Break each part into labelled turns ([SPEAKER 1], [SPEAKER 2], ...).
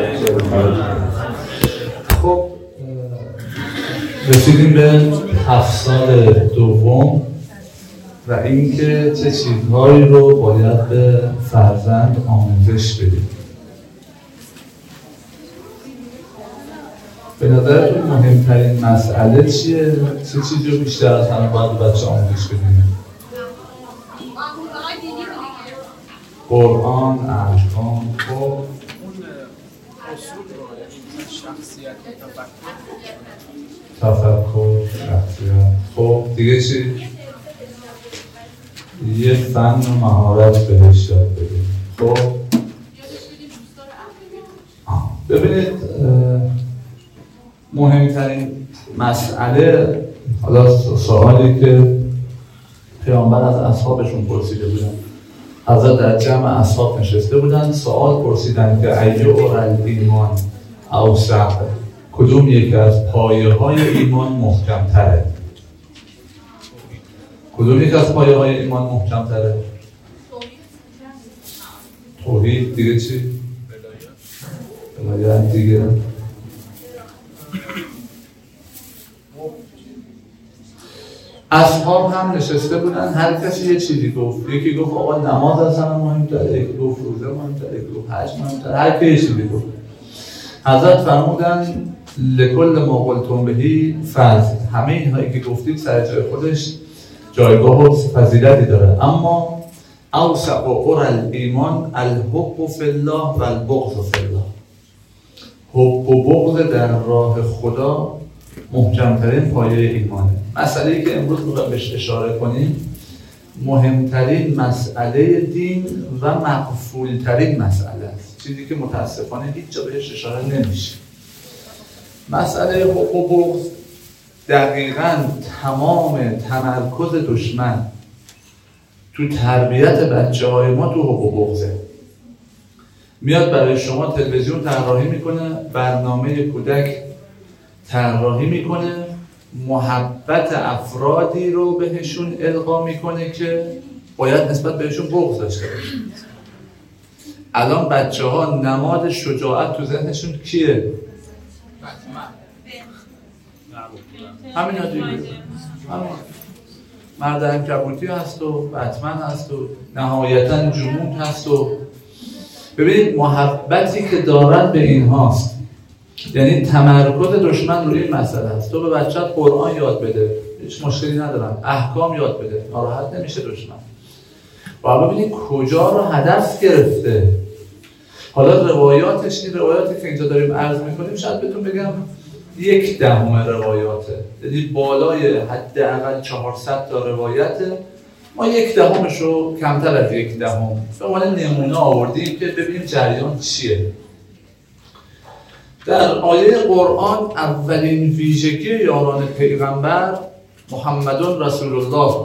[SPEAKER 1] خب رسیدیم به 7 سال دوم و اینکه چه چیزهایی رو باید به فرزند آموزش بدیم. به نظرتون مهمترین مسئله چیه؟ چه چیزی رو بیشتر از همه باید به بچه آموزش بدیم؟ قرآن، احکام، خب
[SPEAKER 2] اون اصول رو شخصیت
[SPEAKER 1] تفکر، شخصیت. خب دیگه چی؟ یه فن و مهارت بهش یاد بدیم. خب ببینید مهمترین مسئله، حالا سوالی که پیامبر از اصحابشون پرسیده بودن، حضرت در جمع اصحاب نشسته بودن، سوال پرسیدن که ایّ الایمان اوثق، کدوم یکی از پایه های ایمان محکم تره؟ کدوم یکی از پایه های ایمان محکم تره؟ توحید. دیگه چی؟ ولایت. دیگه اصحاب هم نشسته بودن، هر کسی یه چیزی گفت. یکی گفت آقا نماز از همه مهم‌تره، یکی گفت روزه مهم‌تره، یکی گفت حج مهم‌تره، هر کی یه چیزی گفت. حضرت فرمودن لکل ما قلتم بهی فضل، همه اینهایی که گفتید سر جای خودش جایگاه و فضیلتی داره، اما اوثق الایمان الحب فی الله و البغض فی الله. حب و بغض در راه خدا محکمترین پایه ایمانه. مسئله‌ای که امروز رو بهش اشاره کنیم مهمترین مسئله دین و مقفولترین مسئله است، چیزی که متاسفانه هیچ جا بهش اشاره نمیشه. مسئله حب و بغض دقیقاً تمام تمرکز دشمن تو تربیت بچه‌های ما تو حب و بغضه. میاد برای شما تلویزیون طراحی میکنه، برنامه کودک طراحی میکنه، محبت افرادی رو بهشون القا میکنه که باید نسبت بهشون بغض داشته باشه. الان بچه‌ها نماد شجاعت تو ذهنشون کیه؟ همین دیگه. همین مرد عنکبوتی هست و بتمن هست و نهایتاً جمود هست. و ببینید محبتی که دارن به این هاست، یعنی تمرکز دشمن روی این مسئله است. تو به بچت قرآن یاد بده، هیچ مشکلی ندارن، احکام یاد بده، ناراحت نمیشه دشمن. و ببینید کجا رو هدف گرفته. حالا روایاتش، این روایاتی که اینجا داریم عرض میکنیم شاید بهتون بگم 1/10 روایاته، یعنی بالای حداقل 400 تا روایته. ما 1/10 رو کمتر از 1/10 به عنوان نمونه آوردیم که ببینیم جریان چیه. در آیه قرآن اولین ویژگی یاران پیغمبر محمدون رسول الله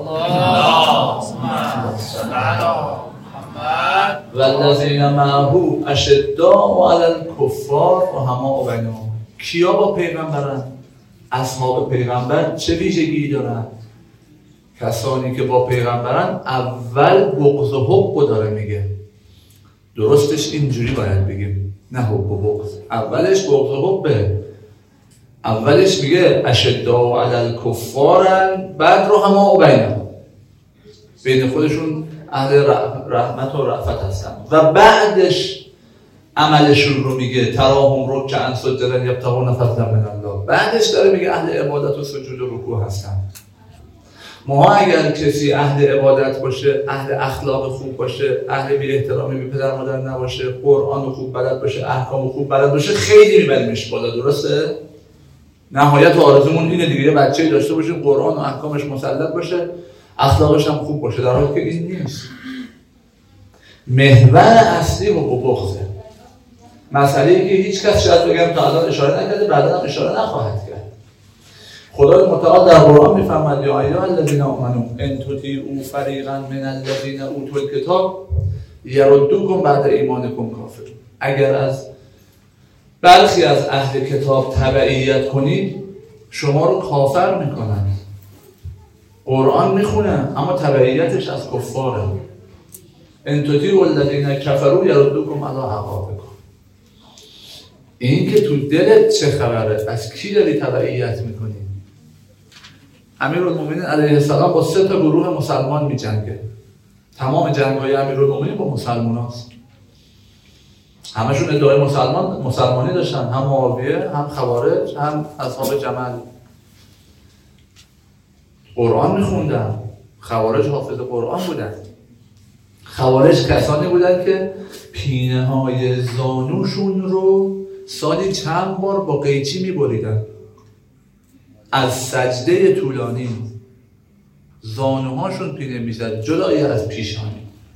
[SPEAKER 1] و الذین معه اشداء علی الکفار رحماء بینهم. کیا با پیغمبرن؟ اصحاب پیغمبر چه ویژگی دارن؟ کسانی که با پیغمبرن اول بغض و حب داره میگه. درستش اینجوری باید بگیم، نه حب و بغض. اولش بغض و حبه. اولش میگه اشداء علی الکفارن، بعد رحماء بینهم، بین خودشون اهل رحمت و رأفت هستن، و بعدش عملشون رو میگه تراهم رکعا سجدا یبتغون فضلا من الله. بعدش داره میگه اهل عبادت و سجود و رکوع هستن. ما اگر کسی اهل عبادت باشه، اهل اخلاق خوب باشه، اهل بی احترامی به پدر مادر نباشه، قرآن خوب بلد باشه، احکام خوب بلد باشه، خیلی میبریمش بالا. درسته؟ نهایت آرزومون اینه دیگه، یه بچه‌ای داشته باشه قرآن و احکامش مسلط باشه، اخلاقش هم خوب باشه، در حالی که این نیست. محور اصلی حب و بغضه. مسئله‌ای که هیچ کس شاید بگم تا الان اشاره نکرده، بعدا هم اشاره نخواهد کرد. خدای متعال در قرآن میفرماید یا ایها الذین آمنوا ان تطیعوا فریقا من الذین اوتوا الکتاب یردوکم بعد ایمانکم کافرون. اگر از برخی از اهل کتاب تبعیت کنید شما رو کافر میکنن. قرآن میخونن اما تبعیتش از کفاره. ان تطیعوا الذین کفروا یردوکم علی اعقابکم. این که تو دلت چه خبره، از کی داری تبعیت میکنی. امیرالمومنین علیه السلام با 3 گروه مسلمان میجنگه. تمام جنگ‌های امیرالمومنین با مسلماناست. همشون ادعای مسلمانی داشتن، هم معاویه، هم خوارج، هم اصحاب جمل. قرآن میخوندن. خوارج حافظ قرآن بودن. خوارج کسانی بودن که پینه های زانوشون رو سالی چند بار با قیچی میبریدن. از سجده طولانی زانوهاشون پینه میزد جدایی از پیشانی.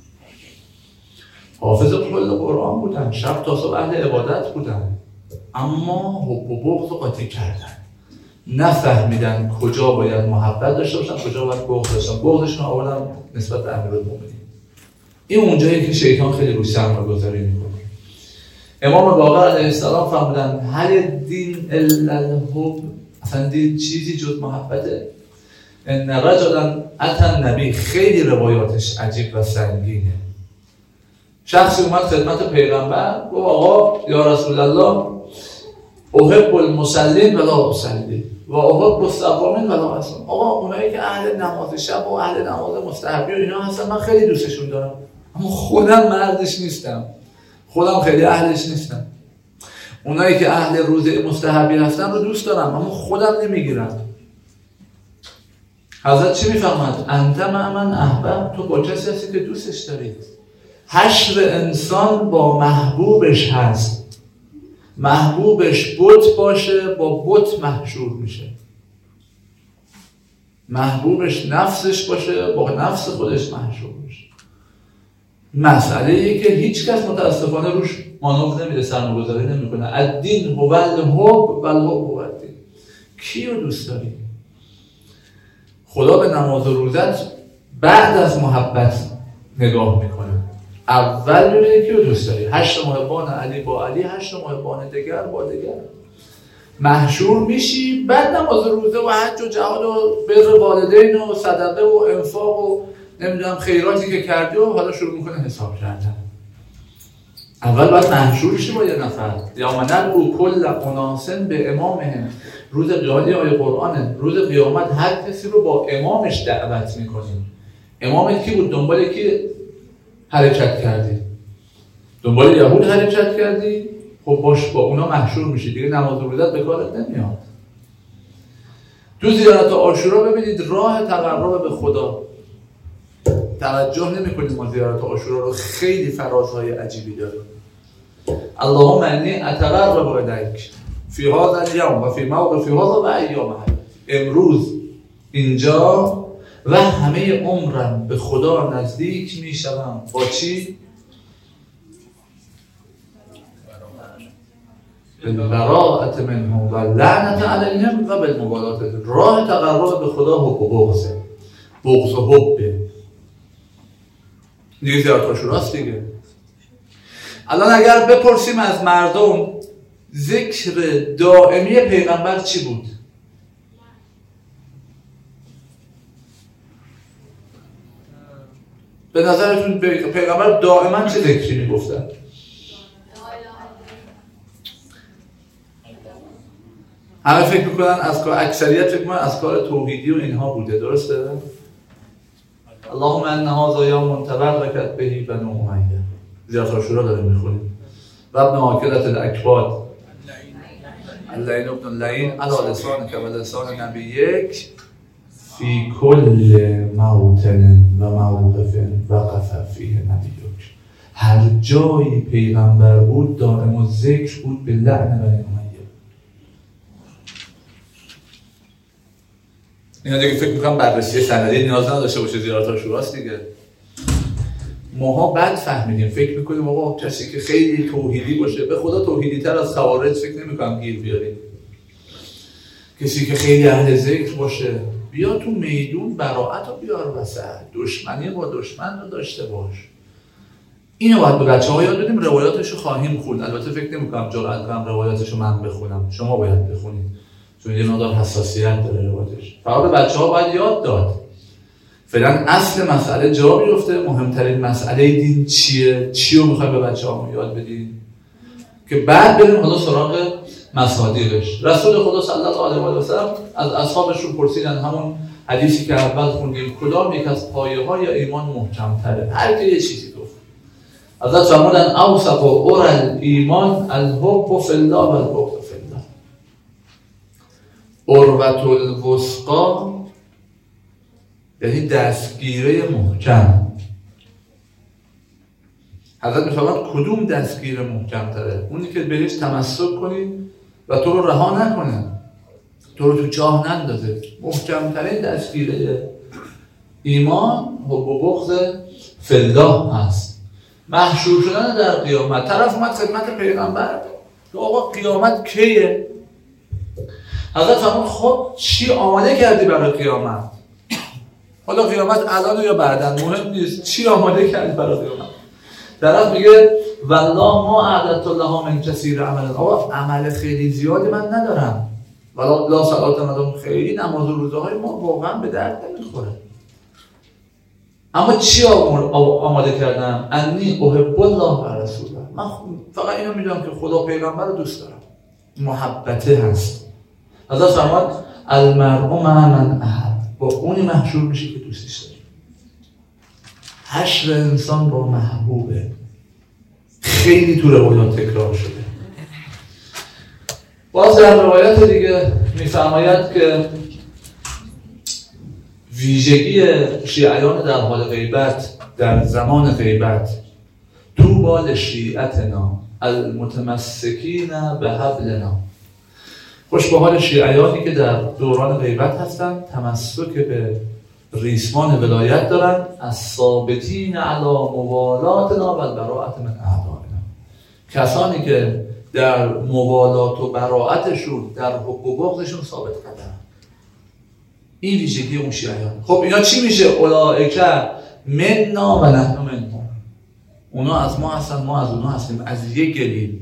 [SPEAKER 1] حافظ کل قرآن بودن، شب تا صبح اهل عبادت بودن، اما حب و بغض رو قاطی کردن. نفهمیدن کجا باید محبت داشته باشن، کجا باید بغض داشتن. بغضشون آوردن نسبت به امیرالمومنین. این اونجایی که شیطان خیلی روی سرمایه‌گذاری میکنه. امام باقر علیه السلام فهمیدن هر دین الا الحب، اصلا دین چیزی جز محبته. ان رجلا اتى النبی، خیلی روایاتش عجیب و سنگینه. شخصی اومد خدمت پیغمبر گفت آقا یا رسول الله احب المصلین ولا اصلی و احب الصوامین ولا اصوم. آقا اونایی که اهل نماز شب و اهل نماز مستحبی و اینا هستن من خیلی دوستشون دارم، اما خودم مردش نیستم، خودم خیلی اهلش نیستم. اونایی که اهل روزه مستحبی هستن رو دوست دارم، اما خودم نمیگیرم. حضرت چی میفهمد؟ انت مع من احببت، تو با کسی هستی که دوستش دارید. حشر انسان با محبوبش هست. محبوبش بت باشه با بت محشور میشه. محبوبش نفسش باشه با نفس خودش محشور میشه. مسئله ای که هیچ کس متاسفانه روش مانور نمیده، سرمایه‌گذاری نمیکنه. الدین هو الحب و الحب هو الدین. کی رو دوست داری؟ خدا به نماز و روزت بعد از محبت نگاه میکنه. اول ببینید کی رو دوست داری. 8 محبان علی با علی، 8 محبان دیگر با دیگر. محشور میشی، بعد نماز و روزه و حج و جهاد و بر والدین و صدقه و انفاق و نمیدونم خیراتی که کردی و حالا شروع میکنه حساب کردن. اول باید محشور شی با یه نفر. یا ندعو کل اناس به امامهم. روز قیامت آیه قرآنه. روز قیامت هر کسی رو با امامش دعوت میکنیم. امامت کی بود؟ دنبال کی حرکت کردی؟ دنبال یهود حرکت کردی؟ خب باش، با اونا محشور میشی دیگه، نماز و روزت به کارت نمیاد. تو زیارت عاشورا ببینید راه تقرب به خدا. توجه نمی‌کنید ما زیارت عاشورا رو خیلی فرازهای عجیبی داره. اللهم انی اتقرب الیک فی هذا الیوم و فی موقف هذا و ایام هذا. امروز اینجا و همه عمرم به خدا نزدیک میشم. با چی؟ بالبراءة منهم و لعنت علیهم و بالمبالات. راه تقرب به خدا حب و بغضه. بغض و حبه دیگه. زیارت عاشوراست دیگه. الان اگر بپرسیم از مردم ذکر دائمی پیغمبر چی بود؟ به نظرتون پیغمبر دائما چه ذکری میگفتن؟ همه فکر میکنن از کار، اکثریت فکر میکنن از کار توحیدی و اینها بوده. درسته؟ اللهم ان هذا یوم تبرکت به بنو امیه. زیارت عاشورا داریم میخونیم. و ابن عاکلة الاکباد اللعین ابن اللعین علی لسانک و لسان نبیک فی کل موطن و موقف وقف فیه نبیک. هر جایی پیغمبر بود دائم و ذکر بود به لعن بنی امیه. اینا دیگه فکر میکنم بررسی سندی نیاز نداشته باشه، زیارت عاشوراست دیگه. ماها بد فهمیدیم، فکر میکنیم آقا کسی که خیلی توحیدی باشه، به خدا توحیدی تر از خوارج فکر نمیکنم گیر بیاریم. کسی که خیلی اهل ذکر باشه، بیا تو میدون براءت رو بیار وسط، دشمنی با دشمن رو داشته باش. اینو باید به بچه‌ها یاد بدیم. روایاتش رو خواهیم خوند. البته فکر نمیکنم جرأت کنم روایاتش رو من بخونم، شما باید بخونید چون یه مقدار حساسیت داره روایتش. فقط به بچه‌ها باید یاد داد. فعلا اصل مسئله جا بیفته. مهمترین مسئله دین چیه؟ چی رو میخوای به بچه‌ها یاد بدین؟ که بعد بریم حالا سراغ مصادیقش. رسول خدا صلی الله علیه و سلم از اصحابش رو پرسیدن، همون حدیثی که اول خوندیم، کدام یک از پایه‌های ایمان محکم‌تره؟ هر کی یه چیزی گفت. حضرت فرمودن اوثق اور الایمان الحب فی الله و البغض فی الله. عروة الوثقی یعنی دستگیره محکم. حضرت می‌فرماید کدوم دستگیره محکم‌تره؟ اونی که بهش تمسک کنی و تو رو رها نکنه، تو رو تو چاه نندازه. محکم‌ترین دستگیره ایمان حب و بغض فی الله هست. محشور شدن در قیامت. طرف اومد خدمت پیغمبر که آقا قیامت کیه؟ حضرت فرمود خب چی آماده کردی برای قیامت؟ حالا قیامت الان یا بعدن مهم نیست، چی آماده کردی برای قیامت؟ طرف میگه والله ما اعددت لها من کثیر عمل. آقا عمل خیلی زیادی من ندارم، ولی لا صلات مدام خیلی نماز و روزه های ما واقعا به درد نمیخوره. اما چی آماده کردم؟ انی احب الله و رسوله. من فقط اینو میدونم که خدا پیغمبر رو دوست دارم، محبته هست. حضرت فرمود المرء مع من احب. با اونی محشور میشه که دوستش داری. حشر انسان با محبوبه. خیلی تو روایات تکرار شده. باز در روایت دیگه میفرماید که ویژگی شیعیان در حال غیبت، در زمان غیبت، طوبی لشیعتنا المتمسکین بحبلنا. خوش به حال شیعیانی که در دوران غیبت هستند، تمسک به ریسمان ولایت دارن، از ثابتین علی موالاتنا و البراءت من اعدائنا. کسانی که در موالات و براءتشون، در حب و بغضشون ثابت قدمن. این ویژگی اون شیعیان. خب اینا چی میشه؟ اولئک منا و نحن منهم. اونا از ما هستن، ما از اونا هستیم، از یک گلیم.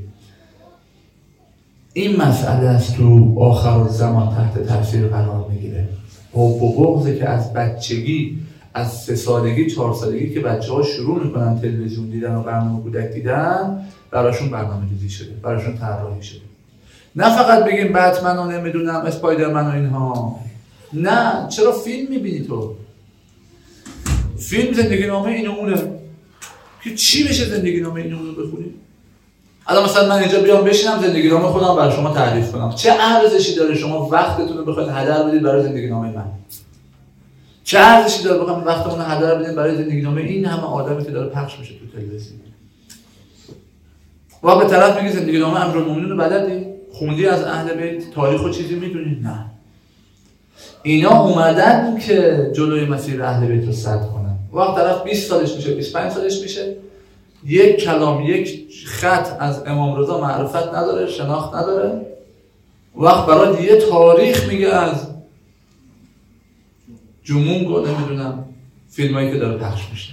[SPEAKER 1] این مسئله است تو آخر زمان تحت تاثیر قرار میگیره. حب و بغضی که از بچگی، از 3 سالگی 4 سالگی که بچه‌ها شروع میکنن تلویزیون دیدن و برنامه کودک دیدن، براشون برنامه‌ریزی شده، براشون طراحی شده. نه فقط بگیم بتمن و نمیدونم اسپایدرمن و اینها. نه، چرا فیلم میبینی تو؟ فیلم زندگی نامه اینو اونه. که چی بشه زندگی نامه اینو اونو بخونی؟ الان مثلا من اینجا بیام بشینم زندگی نامه خودم برای شما تعریف کنم، چه ارزشی داره شما وقتتون رو بخواید هدر بدید برای زندگی نامه من؟ چه ارزشی داره بخوام وقتمون رو هدر بدیم برای زندگی نامه این همه آدمی که داره پخش میشه تو تلویزیون؟ و به طرف میگی زندگی نامه امیرالمومنین رو بلدی؟ خوندی از اهل بیت؟ تاریخ و چیزی میدونی؟ نه. اینا اومدن که جلوی مسیر اهل بیت رو سد کنن. وقت طرف 20 سالش میشه، 25 سالش میشه، یک کلام، یک خط از امام رضا معرفت نداره، شناخت نداره. وقت برای یه تاریخ میگه از جمونگ و نمیدونم فیلمایی که داره پخش میشه.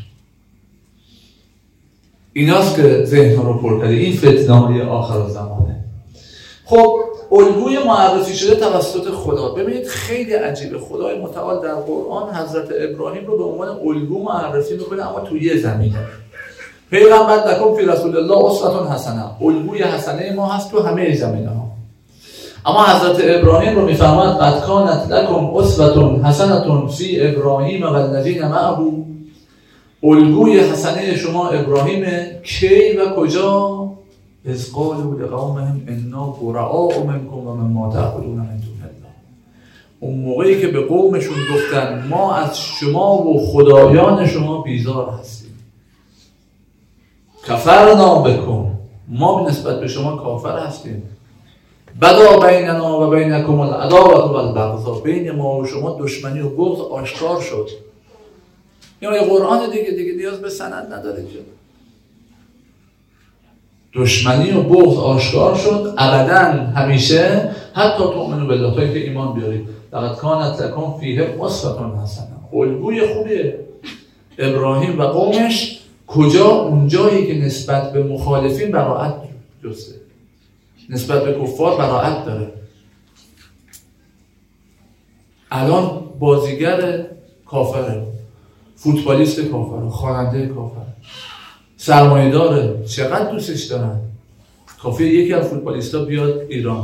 [SPEAKER 1] ایناست که ذهن ها رو پر کرده. این فتنه‌های آخر زمانه. خب الگوی معرفی شده توسط خدا. ببینید خیلی عجیبه، خدای متعال در قرآن حضرت ابراهیم رو به عنوان الگو معرفی میکنه، اما تو یه زمینه. پیغمبر لکم فی رسول الله اسوة حسنه، الگوی حسنه ما هست تو همه زمینه ها. اما حضرت ابراهیم رو میفرماید قد کانت لکم اسوة حسنه فی ابراهیم و الذین معه. الگوی حسنه شما ابراهیمه کی و کجا؟ اذ قالوا لقومهم انا براء منکم و مما تعبدون من دون الله. اون موقعی که به قومشون گفتن ما از شما و خدایان شما بیزار هستیم. کفرنا بکم، ما نسبت به شما کافر هستیم. بدا بیننا و بینکم العداوة والبغضاء، بین ما و شما دشمنی و بغض آشکار شد. یا قرآن دیگه نیاز به سند نداره که دشمنی و بغض آشکار شد ابداً همیشه، حتی تؤمنوا بالله، تا که ایمان بیارید. لقد کانت لکم فیهم اسوة حسنه. الگوی خوبیه. ابراهیم و قومش کجا؟ اون جایی که نسبت به مخالفین براءت جسته، نسبت به کفار براءت داره. الان بازیگر کافره، فوتبالیست کافره، خواننده کافره، سرمایه‌داره، چقدر دوستش دارن. کافیه یکی از فوتبالیستا بیاد ایران،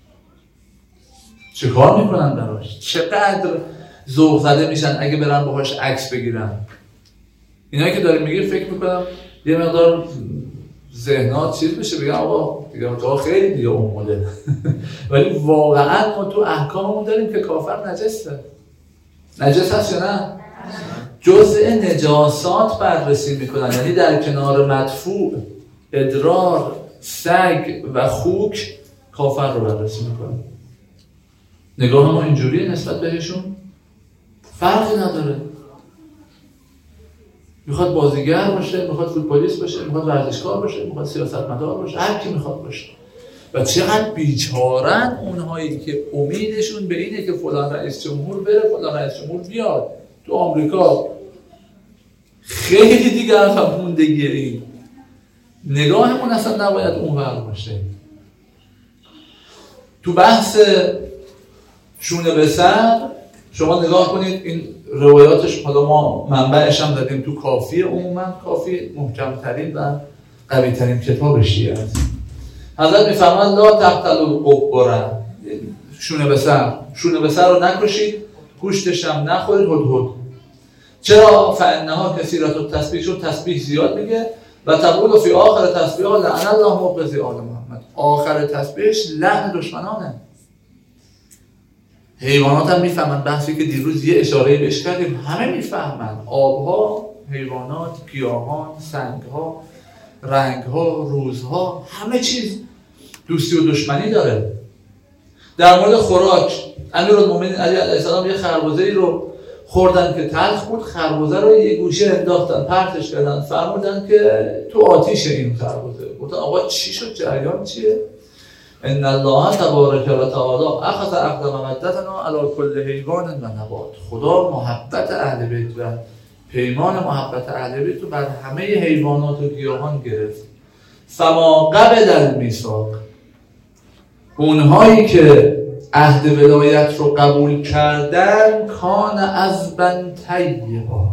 [SPEAKER 1] چه کار میکنن براش، چقدر ذوق زده میشن اگه برن باهاش عکس بگیرن. اینایی که داریم میگیم فکر میکنم یه مقدار ذهنات چیز بشه، بگم آقا دیگه تا خیلی دیگه اومده ولی واقعا ما تو احکاممون داریم که کافر نجسه. نجس هست یا نه؟ جزء نجاسات بررسی میکنن، یعنی در کنار مدفوع، ادرار، سگ و خوک کافر رو بررسی میکنن. نگاه ما اینجوریه نسبت بهشون، فرقی نداره. میخواد بازیگر باشه، میخواد فوتبالیست باشه، میخواد ورزشکار باشه، میخواد سیاستمدار باشه، هر کی میخواد باشه. و چقدر بیچارن اونهایی که امیدشون به اینه که فلان رئیس جمهور بره، فلان رئیس جمهور بیاد. تو آمریکا خیلی دیگه هم موندگیه. این نگاهمون اصلا نباید اونور باشه. تو بحث شونه به سر شما نگاه کنید، این روایاتش حالا ما منبعش هم دادیم تو کافی، عموما کافی محکم‌ترین و قوی‌ترین کتاب شیعه است. حضرت می‌فرمایند لا تقتلوا القبر، شونه به سر رو نکشید، گوشتش هم نخورید. هدهد چرا؟ فانها کثیرة التسبیح، چون تسبیح زیاد میگه. و تقول فی آخر تسبیح لعن الله مبغضی آل محمد، آخر تسبیحش لعن دشمنانه. حیوانات هم میفهمن، بحثی که دیروز یه اشاره بهش کردیم، همه میفهمن. آبها، حیوانات، گیاهان، سنگها، رنگها، روزها، همه چیز دوستی و دشمنی داره. در مورد خوراک، امیرالمومنین علی علیه السلام یه خربزه‌ای رو خوردن که تلخ بود، خربزه رو یه گوشه انداختن، پرتش کردن، فرمودن که تو آتیش این خربزه. گفتن آقا چی شد، جریان چیه؟ ان الله تبارک و تعالی اخذ عقد مودتنا علی کل حیوان و نبات. خدا محبت اهل بیت و پیمان محبت اهل بیت رو بر همه حیوانات و گیاهان گرفت. فما قبل المیثاق، اونهایی که عهد ولایت رو قبول کردن، کان عذبا طیبا،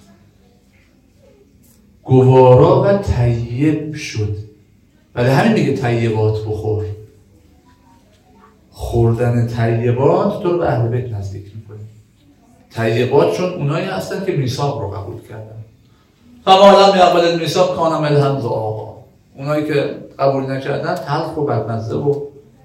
[SPEAKER 1] گوارا و طیب شد. ولی همین میگه طیبات بخور. خوردن طیبات تو رو به اهل بیت نزدیک میکنه. طیبات چون اونایی هستن که میثاق رو قبول کردن. فما لم یقبل المیثاق کان ملحا ذاقا، اونایی که قبول نکردن تلخ و بدمزه و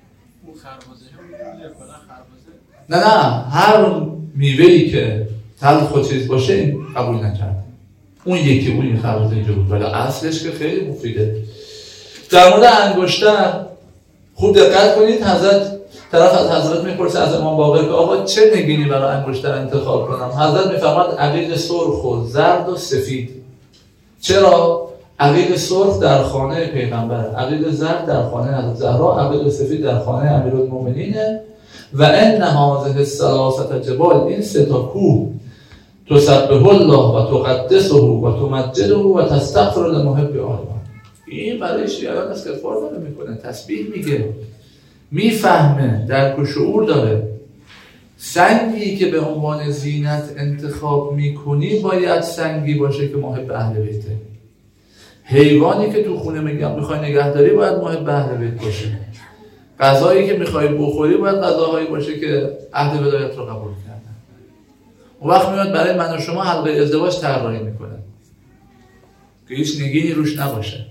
[SPEAKER 1] نه هر میوه‌ای که تلخ و چیز باشه این قبول نکردن. اون یکی اون خربزه اینجا بود، ولی اصلش که خیلی مفیده. در مورد انگشتر خوب دقت کنید. طرف از حضرت میپرسه از امام باقر که آقا چه نگینی برای انگشتر انتخاب کنم؟ حضرت میفرماد عقیق سرخ و زرد و سفید. چرا؟ عقیق سرخ در خانه پیغمبر، عقیق زرد در خانه حضرت زهرا، عقیق سفید در خانه امیرالمومنین. و ان هذه الثلاثه جبال، این سه تا کوه، تسبح الله و تقدسه و تمجده و تستغفر لمحب آله. این برای شیعیان استغفار داره میکنه، تسبیح میگه، میفهمه، درک و شعور داره. سنگی که به عنوان زینت انتخاب میکنی باید سنگی باشه که محب اهل بیته. حیوانی که تو خونه میخوای نگهداری باید محب اهل بیت باشه. غذایی که میخوای بخوری باید غذاهایی باشه که اهل ولایت رو قبول کردن. اون وقت میاد برای من و شما حلقه ازدواج طراحی میکنه که هیچ نگینی روش نباشه.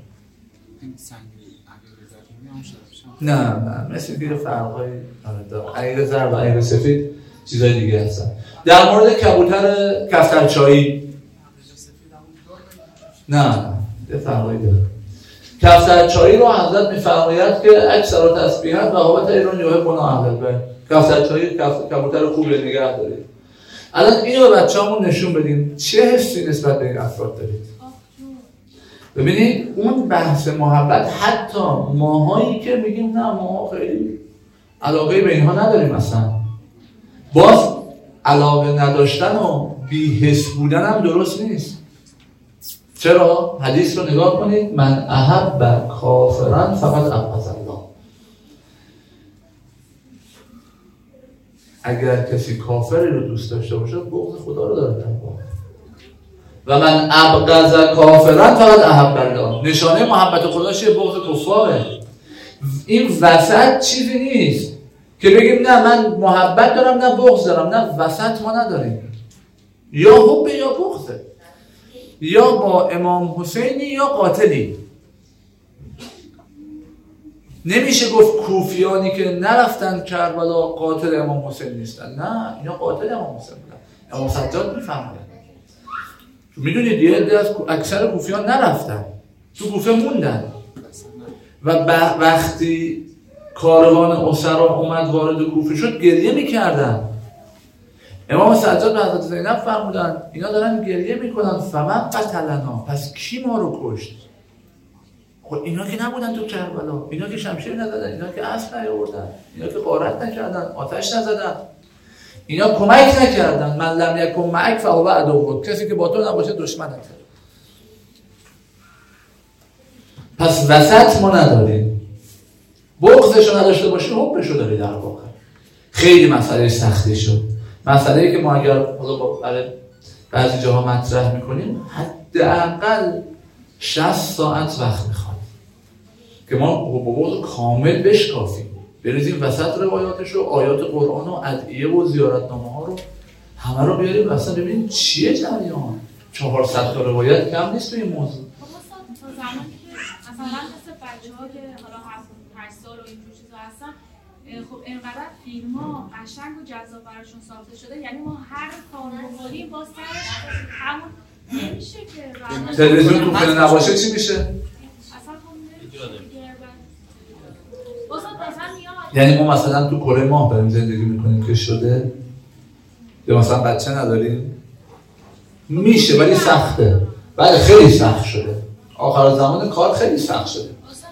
[SPEAKER 1] نه مثل که فرقای داره. عقیق زرد و عقیق سفید چیزای دیگه هستن. در مورد کبوتر کفترچایی نه یه فرقایی داره. کفترچایی رو حضرت میفرماید که اکثر تسبیحات و رهابت ایران یحبون اهل بیت. کفترچایی کبوتر خوب نگه دارید. الان اینو به بچه‌مون نشون بدیم چه حسی نسبت به این افراد دارید. ببینید اون بحث محبت، حتی ماهایی که میگیم نه ما خیلی علاقه به اینها نداریم اصلا، باز علاقه نداشتن و بی‌حس بودن هم درست نیست. چرا؟ حدیث رو نگاه کنید، من احب کافرا فقط ابغض الله. اگر کسی کافری رو دوست داشته باشه بغض خدا رو داره در واقع. و من ابغض کافرا فقط احب الله. نشانه محبت خدا چیه؟ بغض کفاره. این وسط چیزی نیست که بگیم نه من محبت دارم نه بغض دارم. نه، وسط ما نداریم، یا حب یا بغضه، یا با امام حسینی یا قاتلی. نمیشه گفت کوفیانی که نرفتن کربلا قاتل امام حسین نیستن. نه، اینا قاتل امام حسین بودن. امام سجاد میفهمن. میدونید یه عده از اکثر کوفیان نرفتن، تو کوفه موندن و وقتی کاروان اسرا اومد وارد کوفه شد گریه میکردن. امام سجاد به حضرت زینب فرمودن اینا دارن گریه میکنن فمن قتلنا، پس کی ما رو کشت؟ خب اینا که نبودن تو کربلا، اینا که شمشیر نزدن، اینا که اسب نیاوردن، اینا که غارت نکردن، آتش نزدن، اینا کمک نکردن. من لم یکن معک فهو عدوک، کسی که با تو نباشه دشمنته. پس وسط ما نداریم. بغضشو نداشته باشی حبشو داری. در واقع خیلی مسئله سختی شد. مسئله‌ای که ما اگر برای بعضی جاها مطرح میکنیم حداقل 60 ساعت وقت میخواد که ما بغض کامل بشکافیم، بریزیم وسط روایاتشو، آیات قرآن و ادعیه و زیارتنامه ها رو همه رو بیاریم وسط، ببینیم چیه جریان. 400 تا روایت کم نیست تو این موضوع.
[SPEAKER 3] تا زمانی که مثلا مثل بچه‌ها که حالا 8 سال و اینجور چیزا هستن، خب اینقدر فیلم‌ها قشنگ و جذاب براشون ساخته شده، یعنی ما هر کار بکنیم با سرش همون نمیشه که
[SPEAKER 1] تلویزیون تو خونه نباشه چی میشه؟
[SPEAKER 3] اصلا خب نمیشه.
[SPEAKER 1] یعنی ما مثلا تو کره ماه داریم زندگی میکنیم که شده، یا مثلا بچه نداریم میشه ولی سخته. بله خیلی سخت شده، آخر زمان کار خیلی سخت شده.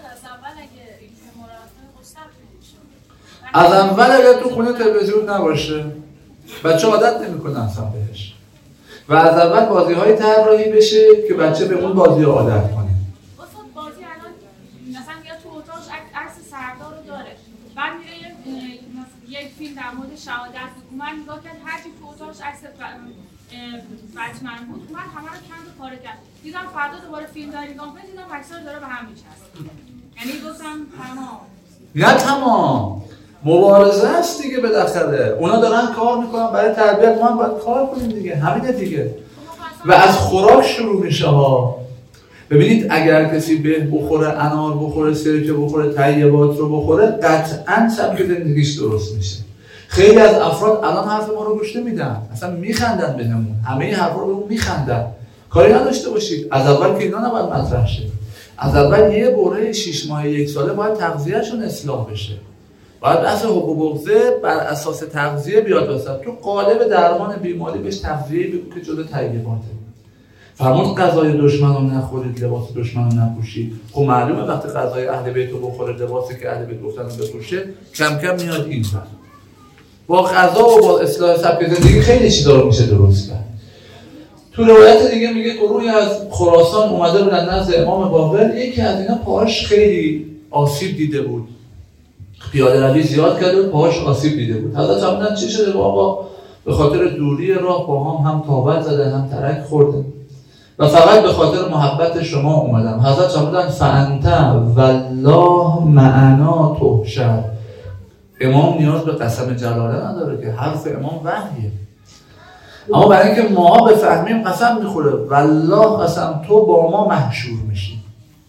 [SPEAKER 1] از اول اگر تو خونه تلویزیون نباشه بچه عادت نمیکنه اصلا بهش، و از اول بازی‌های طراحی بشه که بچه به اون بازی عادت کنه.
[SPEAKER 3] اصلا بازی الان مثلا یا تو اتاقش عکس سردار رو داره، بعد میره یک فیلم در مورد شهادت بود، من نگاه کرد هر کی تو اتاقش عکس بتمن بود، من همه رو کند و پاره کرد. دیدم فردا دوباره فیلم داره نگاه کنه، دیدم عکس‌ها رو داره به هم میچسبه. یعنی گفتم تمام.
[SPEAKER 1] نه تمام، مبارزه است دیگه بالاخره. اونا دارن کار میکنن برای تربیت، ما هم باید کار کنیم دیگه، همینه دیگه. و از خوراک شروع میشه ها. ببینید اگر کسی به بخوره، انار بخوره، سرکه بخوره، طیبات رو بخوره، قطعاً سبک زندگیش درست میشه. خیلی از افراد الان حرف ما رو گوش نمیدن، اصلا میخندن بهمون، همه این حرفا رو بهمون میخندن. کاری نداشته باشید، از اول که اینا نباید مطرح شه. از اول یه بره 6 ماه 1 ساله باید تغذیه‌شون اصلاح بشه. باید اصل حب و بغضه بر اساس تغذیه بیاد وسط. تو قالب درمان بیماری بهش تغذیه بگو که جلو طیباته. فرمود غذای دشمنان نخورید، لباس دشمنان نپوشید. خب معلومه وقتی غذای اهل بیت رو بخوره، لباسی که اهل بیت گفتن بپوشه، کم کم میاد این بر. با غذا و با اصلاح سبک زندگی خیلی چیزا رو میشه درست کرد. تو روایت دیگه میگه گروهی از خراسان اومده بودن نزد امام باقر، یکی از اینا پاهاش خیلی آسیب دیده بود. پیاده روی زیاد کرده بود، پاهاش آسیب دیده بود. حضرت فرمودن چی شده بابا؟ به خاطر دوری راه پاهام هم تاول زده هم ترک خورده و فقط به خاطر محبت شما اومدم. حضرت فرمودن فانت والله معنا تحشر. امام نیاز به قسم جلاله نداره که حرف امام وحیه. اما برای اینکه ما بفهمیم قسم میخوره، والله قسم تو با ما محشور میشی.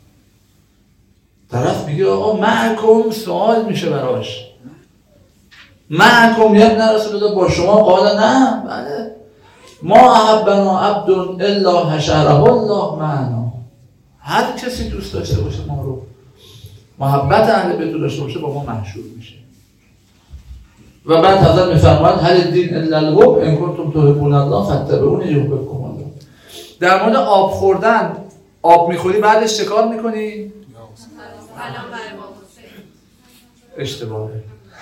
[SPEAKER 1] طرف میگه آقا معکم، سوال میشه براش، معکم یک نرسول الله با شما؟ قال نه، بله، ما احبنا عبد الا حشره الله معنا. هر کسی دوست داشته باشه ما رو، محبت اهل بیت داشته باشه، با ما محشور میشه. و بعد حضرت میفرماید هل الدین الا الحب ان کنتم تحبون الله فاتبعونی یحببکم الله. در مورد آب خوردن، آب میخوری بعدش چه کار میکنی؟ اشتباهه.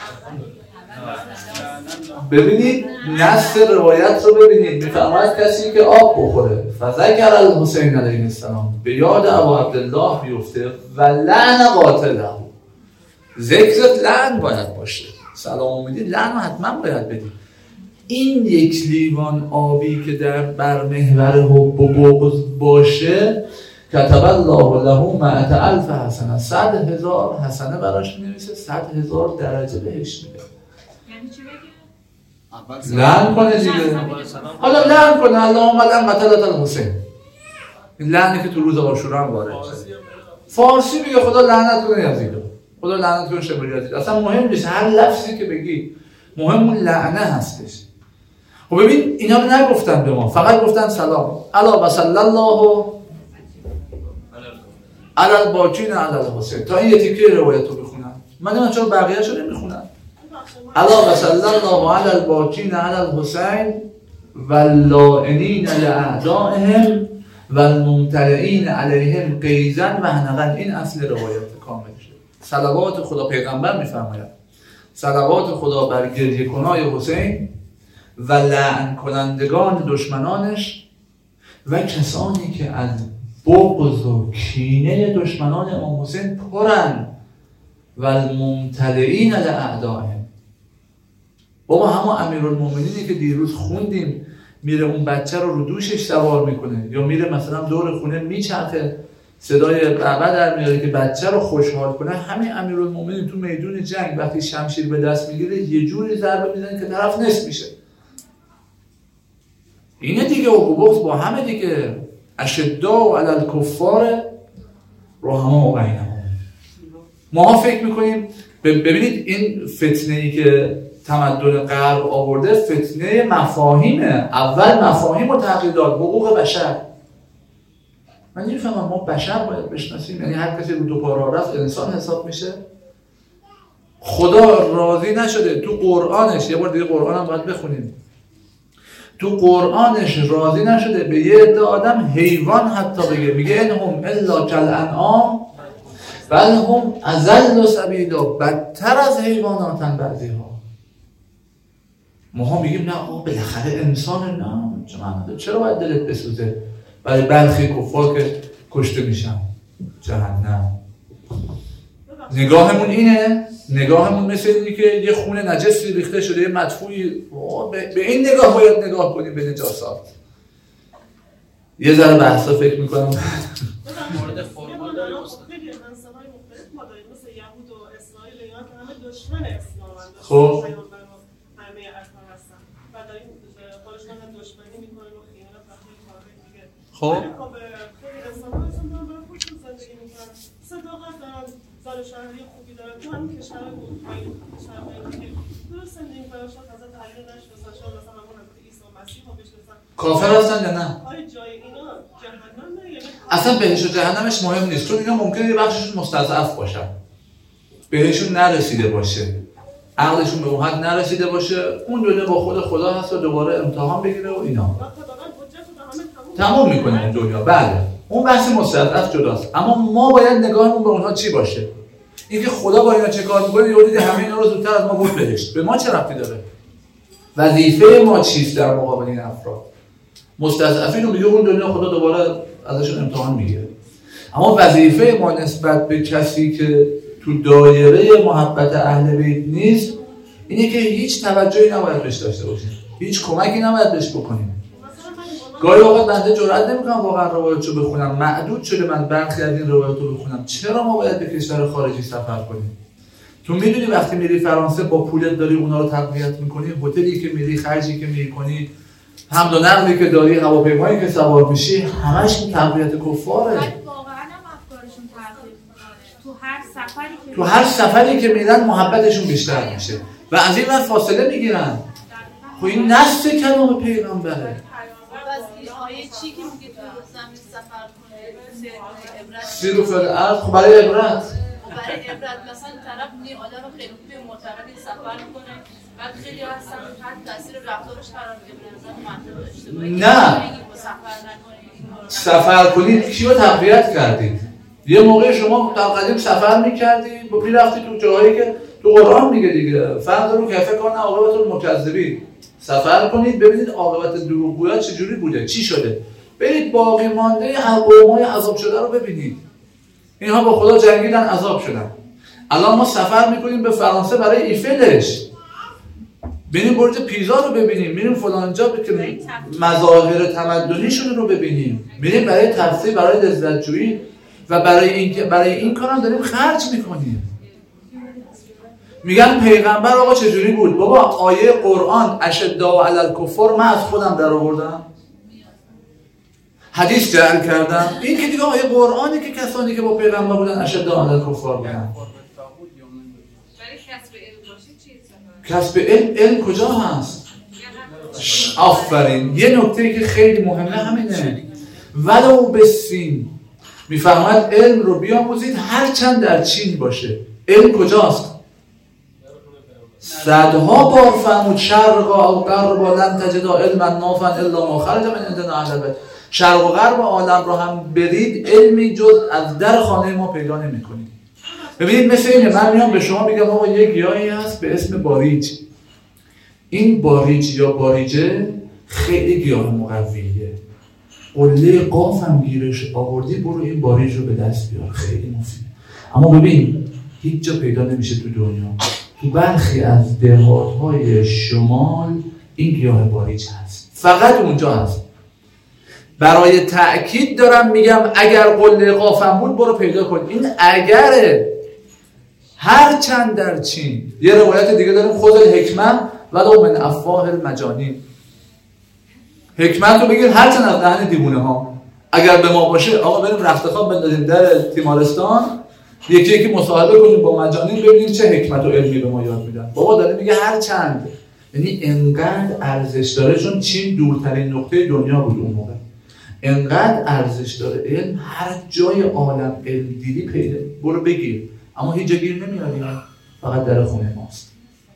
[SPEAKER 1] ببینید نص روایت رو ببینید، میفرماید کسی که آب بخوره فذکر الحسین علیه السلام، به یاد ابا عبدالله بیفته و لعن قاتله. ذکرت لعن باید باشه، سلام میدی لعن حتما باید بدی. این یک لیوان آبی که در بر محور حب و بغض باشه کتب الله له 100,000 حسنه، 100,000 حسنه براش می‌نویسه، 100,000 درجه بهش میده.
[SPEAKER 3] یعنی چی بگه؟
[SPEAKER 1] لعن کنه دیگه. حالا لعن کنه اللهم لعن قتلة الحسین. این لعنی که تو روز عاشورا هم وارد شد. فارسی میگه خدا لعنت کنه یزیدو، خدا لعنت کنه شبر یزید. اصلا مهم نیست هر لفظی که بگی، مهم اون لعنه هستش. خب ببین اینا رو نگفتن به ما، فقط گفتن سلام علی و صلی الله علی الباقین علی الحسین. تا این یه تیکه روایت رو بخونم. من چرا بقیه‌اشو نمیخونم؟ علی و صلی الله علی الباقین علی الحسین واللائنین لاعدائهم والممتلئین علیهم غیظا و حنقا. این اصل روایت کاملشه. صلوات خدا، پیغمبر میفرماید صلوات خدا بر گریه کنای حسین و لعن کنندگان دشمنانش و کسانی که از بغض و کینه دشمنان امام حسین پرن و الممتلئین لاعدائهم. بابا همون امیرالمومنینی که دیروز خوندیم میره اون بچه رو دوشش سوار میکنه، یا میره مثلا دور خونه میچرخه صدای بابا در میاره که بچه رو خوشحال کنه، همین امیرالمومنین تو میدون جنگ وقتی شمشیر به دست میگیره یه جوری ضربه میزنه که طرف نصف میشه. اینه دیگه عقوبت با همه دیگه. اشداء علی الکفار رحماء بینهم. ما فکر میکنیم ببینید این فتنه‌ای که تمدن غرب آورده فتنه مفاهیمه. اول مفاهیم رو تغییر داد، حقوق بشر. من نمی‌فهمم ما بشر باید بشناسیم، یعنی هر کسی رو دو پا راه رفت انسان حساب میشه؟ خدا راضی نشده تو قرآنش، یه بار دیگه قرآن هم باید بخونیم، تو قرآنش راضی نشده به یه عده آدم حیوان حتی بگه، میگه انهم الا کالانعام بل هم اضل سبیلا، بدتر از حیواناتن بعضی ها. ما میگیم نه بالاخره انسان، نه چرا باید دلت بسوزه برای برخی کفار که کشته میشن جهنم. نگاهمون اینه، نگاهمون مثل اینه که یه خون نجسی ریخته شده، یه مدفوعی، به این نگاه باید نگاه کنیم به نجاسات. یه ذره بحثا فکر میکنم
[SPEAKER 4] مورد فرمان داره خیلی انسان‌های مختلف ما داریم، مثل یهود و اسرائیل، اینا که همه دشمن اسلامن،
[SPEAKER 1] خب
[SPEAKER 4] پیامبر و همه اکبر هستن و داریم خودشون هم دشمنی میکنن و خیانت و خیلی کارهای دیگه.
[SPEAKER 1] خب
[SPEAKER 4] خیلی انسان‌ها هستن دارن خودشون زندگی میکنن، صداقت دارن، زال شهری خوبی دارن، تو همین کشورهای پایین کشورهای دیگه درست زندگی میکنن. شاید حضرت علی رو نشناسن، شاید مثلا همون حضرت عیسی مسیح رو بشناسن.
[SPEAKER 1] کافر هستن یا نه؟
[SPEAKER 4] آیا جای اینا جهنم نه؟
[SPEAKER 1] اصلا بهش و جهنمش مهم نیست، چون اینا ممکنه یه بخششون مستضعف باشن، بهشون نرسیده باشه، عقلشون به اون حد نرسیده باشه، اون دنیا با خود خدا هست و دوباره امتحان بگیره و اینا تمام میکنه اون دنیا. بله اون بحث مستضعف جداست، اما ما باید نگاهمون به اونها چی باشه؟ اینکه خدا با اینا چه کار میکنه؟ یه دیگه همه اینا رو زودتر از ما بود بهشت، به ما چه ربطی داره؟ وظیفه ما چیست در مقابل این افراد؟ مستضعفین رو میگه اون دنیا خدا دوباره ازشون امتحان میگیره. اما وظیفه ما نسبت به کسی که تو دایره محبت اهل بیت نیست اینه که هیچ توجهی نباید بهش داشته باشیم، هیچ کمکی نباید بهش بکنیم. گاهی اوقات بنده جرئت نمیکنم واقعا روایتشو بخونم، معدود شده من برخی از این روایتو بخونم. چرا ما باید به کشور خارجی سفر کنیم؟ تو میدونی وقتی میری فرانسه با پولت داری اونا رو تقویت میکنی، هتلی که میری، خرجی که میکنی، حمل و نقلی که داری، هواپیمایی که سوار میشی، همش تقویت کفاره.
[SPEAKER 3] واقعا هم افکارشون تغییر میکنه.
[SPEAKER 1] تو هر سفری که میرن محبتشون بیشتر میشه و از این من فاصله میگیرن. خب این نص کلام پیغمبره.
[SPEAKER 5] آیه چی که میگه تو زمین سفر کنه
[SPEAKER 1] سیرو فی الارض، خب برای عبرت.
[SPEAKER 5] برای عبرت مثلا طرف نی آدم خیلی خوبی معتقدی سفر میکنه، بعد خیلی هستن حد تاثیر رفتارش قرار میگیره، مثلا منطقه اشتباهی
[SPEAKER 1] نه
[SPEAKER 5] سفر
[SPEAKER 1] سفر کنید کیو تقویت کردید؟ یه موقع شما در قدیم سفر میکردی میرفتی تو جاهایی که تو قرآن میگه دیگه فرض رو کیف کان عاقبت المکذبین، سفر کنید ببینید عاقبت دروغگویا چجوری بوده، چی شده، برید باقی مانده قوم‌های عذاب شده رو ببینید. اینها با خدا جنگیدن، عذاب شدن. الان ما سفر میکنیم به فرانسه برای ایفلش. بریم برج پیزا رو ببینیم، میریم فلان جا که مظاهر تمدنیشون رو ببینیم، میریم برای تفسیر، برای لذت‌جویی و برای این کارم داریم خرج میکنیم. میگن پیغمبر آقا چجوری بود؟ بابا آیه قرآن اشداء علی الکفار من از خودم در آوردم، حدیث جعل کردم. این که دیگه آیه قرآنی که کسانی که با پیغمبر بودن اشداء علی الکفار بودن. کسب علم کجا هست؟ آفرین. یه نکته که خیلی مهمه همینه، ولو بسین میفهمد علم رو بیاموزید هرچند در چین باشه. علم کجاست؟ صدها بار فرمود شرق و غرب لن تجد علما نافعا الا ما خرج من عندنا اهل البیت. شرق و غرب عالم رو هم برید علمی جز از در خانه ما پیدا نمی‌کنید. ببینید مثل اینه من میام به شما میگم آقا یک گیاهی هست به اسم باریج. این باریج یا باریجه خیلی گیاه مقویه. قله قاف هم گیرش آوردی، برو این باریج رو به دست بیار، خیلی مفیده. اما ببین هیچ جا پیدا نمیشه تو دنیا. تو برخی از دهات‌های شمال این گیاه باریج هست، فقط اونجا هست. برای تأکید دارم میگم اگر قله قافم بود برو پیدا کن. این اگره. هر چند در چین. یه روایت دیگه داریم خود الحکمت ولو من افواه المجانین. حکمت رو بگیر هر چند از دهن دیوونه ها. اگر به ما باشه آقا بریم رختخواب بندازیم در تیمارستان، یکی مصاحبه کنیم با مجانین ببینیم چه حکمت و علمی به ما یاد میدن. بابا داره میگه هر چند. یعنی انقدر ارزش داره، چون چین دورترین نقطه دنیا بود اون موقع. انقدر ارزش داره علم، هر جای عالم علم دیدی پیدا برو بگیر، اما هیچ جا گیر نمیاری، فقط در خونه ماست.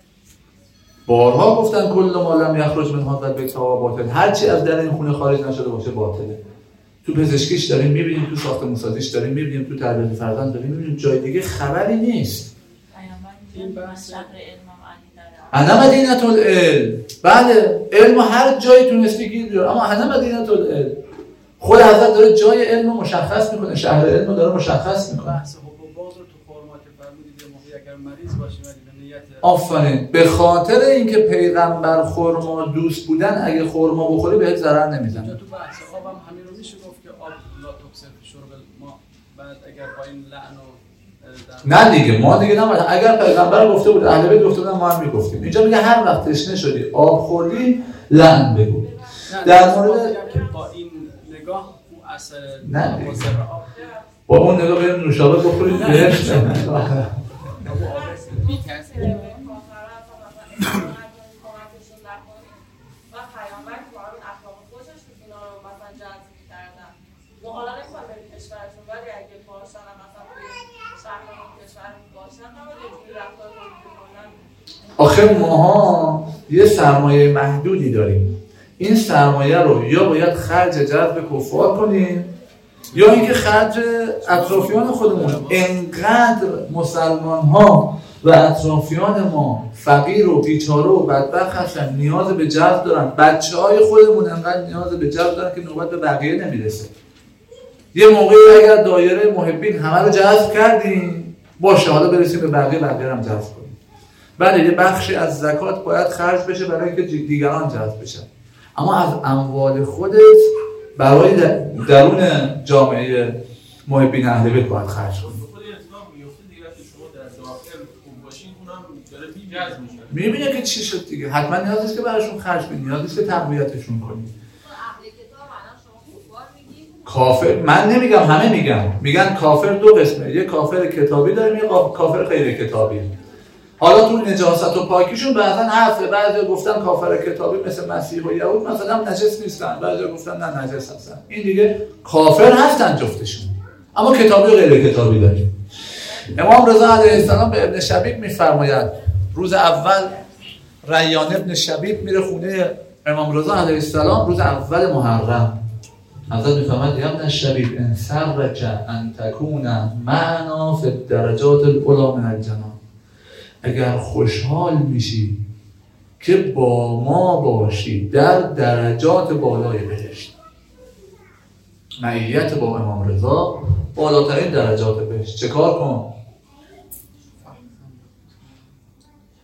[SPEAKER 1] بارها گفتن کل ما لم یخرج من هذا البیت فهو باطل. هر چی از در این خونه خارج نشده باشه باطله. تو پزشکیش داریم میبینیم، تو ساختمان‌سازیش داریم میبینیم، تو تربیت فرزند داریم میبینیم، جای دیگه خبری نیست.
[SPEAKER 5] این بحث شهر علم
[SPEAKER 1] انا مدینة العلم. بله علم هر جایی تونستی گیر بیار، اما انا مدینة العلم. خود حضرت داره جای علم رو مشخص میکنه، شهر علم رو داره مشخص میکنه.
[SPEAKER 2] بحث حبوبات رو تو فرمات فرمودید یه موقعی اگر مریض باشیم ولی به نیت
[SPEAKER 1] آفرین. به خاطر اینکه پیغمبر خرما دوست بودن، اگه خرما بخوری بهت ضرر نمیزنه.
[SPEAKER 2] تو بحث آب هم همین رو میشه گفت که آب لا تکسر شرب ما، بعد اگر با این لعن و
[SPEAKER 1] نه دیگه ما دیگه نباید. اگر پیغمبر گفته بود اهل بیت گفته بودن ما هم میگفتیم. اینجا میگه هر وقت تشنه شدی آب خوردی لعن بگو. در مورد
[SPEAKER 2] که با این نگاه او اثر
[SPEAKER 1] نه
[SPEAKER 2] مضر آب
[SPEAKER 1] با اون نگاه بریم نوشابه بخورید بهش آخه ماها یه سرمایه محدودی داریم. این سرمایه رو یا باید خرج جذب کفار کنیم یا اینکه خرج اطرافیان خودمون. انقدر مسلمان ها و اطرافیان ما فقیر و بیچاره و بدبخت هستن، نیاز به جذب دارن. بچه های خودمون انقدر نیاز به جذب دارن که نوبت به بقیه نمیرسه. یه موقعی اگر دایره محبین همه رو جذب کردیم باشه، حالا برسیم به بقیه هم جذب کنیم. بله یه بخشی از زکات باید خرج بشه برای اینکه دیگران جذب بشن، اما از اموال خودت برای درون جامعه محبین اهل بیت باید خرج کنی. میبینه که چی شد دیگه. حتما نیاز نیست که براشون خرج کنی، نیاز نیست که تقویتشون کنی. کافر من نمیگم، همه میگن کافر دو قسمه، یه کافر کتابی داریم یه کافر غیر کتابی. حالا تو نجاست و پاکیشون بعضن حرفه، بعضی گفتن کافر کتابی مثل مسیح و یهود مثلا نجس نیستن، بعضی گفتن نه نجس هستن. این دیگه کافر هستن جفتشون، اما کتابی و غیر کتابی داریم. امام رضا علیه السلام به ابن شبیب میفرماید روز اول ریان ابن شبیب میره خونه امام رضا علیه السلام روز اول محرم. حضرت میفرماید یا ابن شبیب ان سرک ان تکون معنا فی الدرجات العلی من الجنان. اگر خوشحال میشی که با ما باشی در درجات بالای بهشت، معیت با امام رضا بالاترین درجات بهشت، چه کار کن؟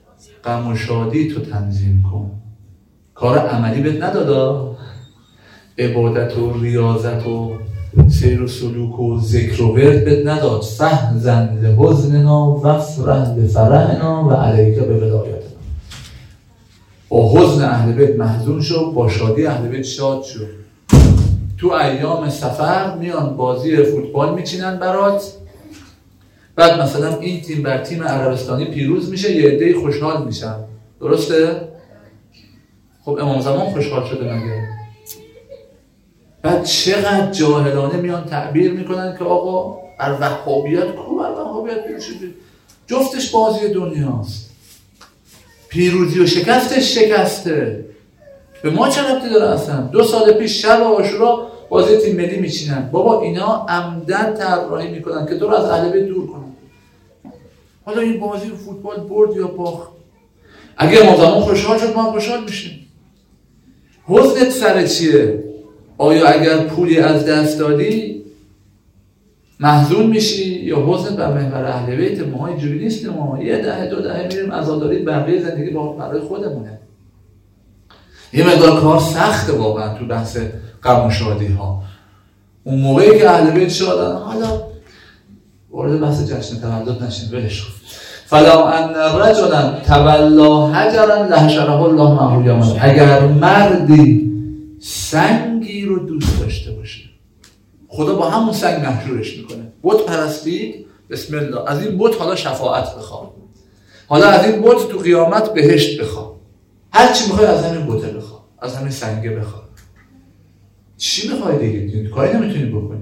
[SPEAKER 1] غم و شادی تو تنظیم کن. کار عملی بهت ندادا، عبادت و ریاضت و سیر و سلوک و ذکر و ورد بهت نداد. فحزن لحزننا و فرح لفرحنا و علیک به ولایتنا. با حزن اهل بیت محزون شو، با شادی اهل بیت شاد شو. تو ایام سفر میان بازی فوتبال میچینن برات، بعد مثلا این تیم بر تیم عربستانی پیروز میشه، یه عده‌ای خوشحال میشن، درسته؟ خب امام زمان خوشحال شده مگه؟ بعد چقدر جاهلانه میان تعبیر میکنن که آقا وهابیت کو، وهابیت پیروزی، جفتش بازی دنیاست. پیروزی و شکستش شکسته. به ما چه ربطی داره اصلا؟ 2 سال پیش شب عاشورا بازی تیم ملی میچینن. بابا اینا عمدن طراحی میکنن که تو رو از اهل بیت دور کنن. حالا این بازی فوتبال برد یا باخت، اگه امام زمان خوشحال شد ما هم خوشحال میشیم. حزنت سر چیه؟ آیا اگر پولی از دست دادی محزون میشی یا حزنت بر محور اهل بیت؟ ما اینجوری نیستیم. ما 1 دهه 2 دهه میریم عزاداری، بقیه زندگی برای خودمونه. یه مقدار کار سخته واقعا تو بحث غم و شادی ها. اون موقعی که اهل بیت شادن، حالا وارد بحث جشن تولد نشین، ولش کن. فلا ان رجلا تولا حجرا لحشره الله معه یوم. اگر مردی سنگی رو دوست داشته باشه، خدا با همون سنگ محشورش میکنه. بت پرستید، بسم الله، از این بت حالا شفاعت بخواه، حالا از این بت تو قیامت بهشت بخواه، هر چی میخوای از همین بت بخواه، از همین سنگه بخواه. چی میخوای دیگه؟ کاری نمیتونی بکنی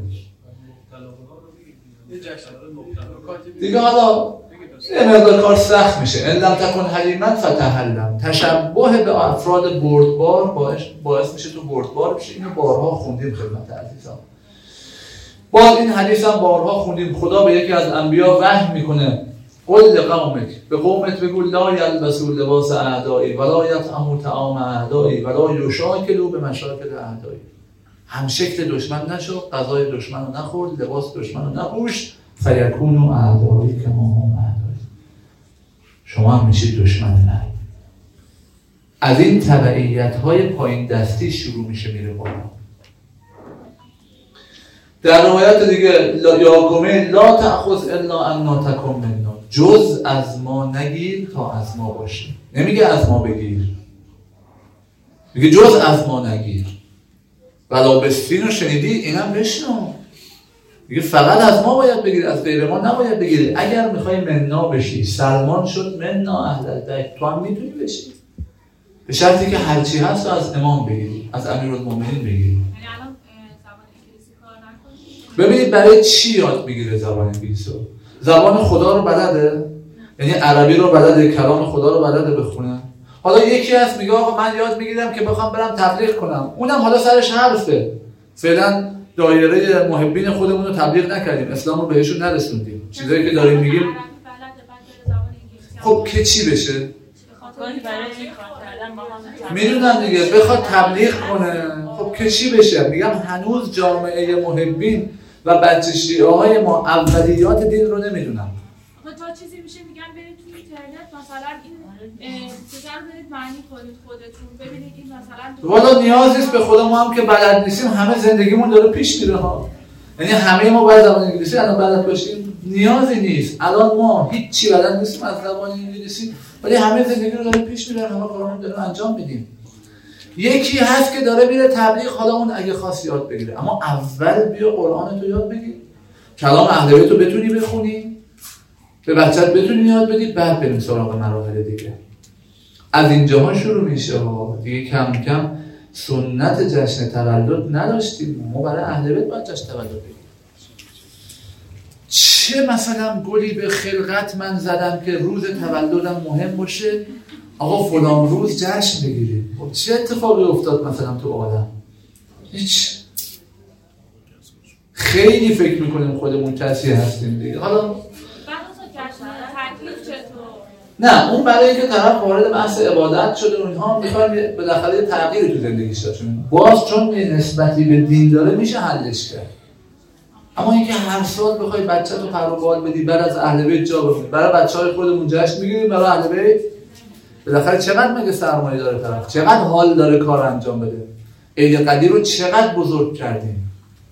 [SPEAKER 1] دیگه. حالا یه مقدار کار سخت میشه. ان لم تکن حلیما فتحلم. تشبه به افراد بردبار باعث میشه تو بردبار بشی. اینو بارها خوندیم خدمت عزیزان. باز این حدیث هم بارها خوندیم. خدا به یکی از انبیا وحی میکنه، قل لقومک، به قومت بگو لا یلبسوا لباس اعدایی ولا یطعموا طعام اعدایی ولا یشاکلوا بمشاکل اعدایی. هم شکل دشمن نشو، غذای دشمن رو نخور، لباس دشمن رو نپوش، فیکونوا اعدایی کما هم اعدایی. شما هم میشید دشمن من. از این تبعیت‌های پایین دستی شروع میشه میره بالا. در روایت دیگه یاکمه لا تأخذ الا ان تکن منا. جز از ما نگیر تا از ما باشی. نمیگه از ما بگیر، میگه جز از ما نگیر. ولا بستین رو شنیدی؟ اینم بشنو. میگه فقط از ما باید بگیری، از غیر ما نباید بگیری. اگر میخوای منا بشی، سلمان شد منا اهل البیت، تو هم میتونی بشی، به شرطی که هرچی هست رو از امام بگیری، از امیرالمومنین بگیری. ببینید برای چی یاد میگیره زبان انگلیسی رو؟ زبان خدا رو بلده؟ یعنی عربی رو بلده، کلام خدا رو بلده بخونه. حالا یکی هست میگه آقا من یاد میگیرم که بخوام برم تبلیغ کنم، اونم حالا سرش حرفه، فعلا دایره محبین خودمون رو تبلیغ نکردیم، اسلام رو بهشون نرسوندیم، چیزایی که داریم میگیم. خب که چی بشه؟ میدونم دیگه، بخواد تبلیغ کنه. خب که چی بشه؟ میگم هنوز جامعه محبین و بچه شیعه های ما اولیات دین رو نمیدونن.
[SPEAKER 3] تا چیزی میشه میگن برید تو اینترنت مثلا این چیزا رو برید معنی کنید خودتون، ببینید این مثلا
[SPEAKER 1] والا نیاز نیست به خدا، ما هم که بلد نیستیم، همه زندگیمون داره پیش میره ها. یعنی همه ما باید زبان انگلیسی الان بلد باشیم، نیازی نیست. الان ما هیچ چی بلد نیستیم از زبان انگلیسی، ولی همه زندگی رو داره پیش میره، همه کارامون داره انجام میدیم. یکی هست که داره میره تبلیغ، حالا اون اگه خواست یاد بگیره، اما اول بیا قرآن تو یاد بگیر، کلام اهل بیت رو بتونی بخونی، به بچت بتونی یاد بدی، بعد بریم سراغ مراحل دیگه. از اینجاها شروع میشه دیگه. کم کم سنت جشن تولد نداشتیم، ما برای اهل بیت باید جشن تولد بگیریم. چه مثلا گلی به خلقت من زدم که روز تولدم مهم باشه، آقا فلان روز جشن بگیریم. خب چه اتفاقی افتاد مثلا تو عالم؟ هیچ. خیلی فکر میکنیم خودمون کسی هستیم دیگه. حالا نه، اون برای اینکه طرف وارد بحث عبادت شده و اینها میخواد بالاخره تغییری تو زندگیش داشته باز، چون یه نسبتی به دین داره میشه حلش کرد. اما اینکه هر سال بخوای بچه‌تو رو پر و بال بدی، بعد از اهل بیت جا بکنی، برای بچه‌های خودمون جشن میگیریم، برای اهل بیت بالاخره چقدر مگه سرمایه داره طرف؟ چقدر حال داره کار انجام بده؟ عید قدیر رو چقدر بزرگ کردیم؟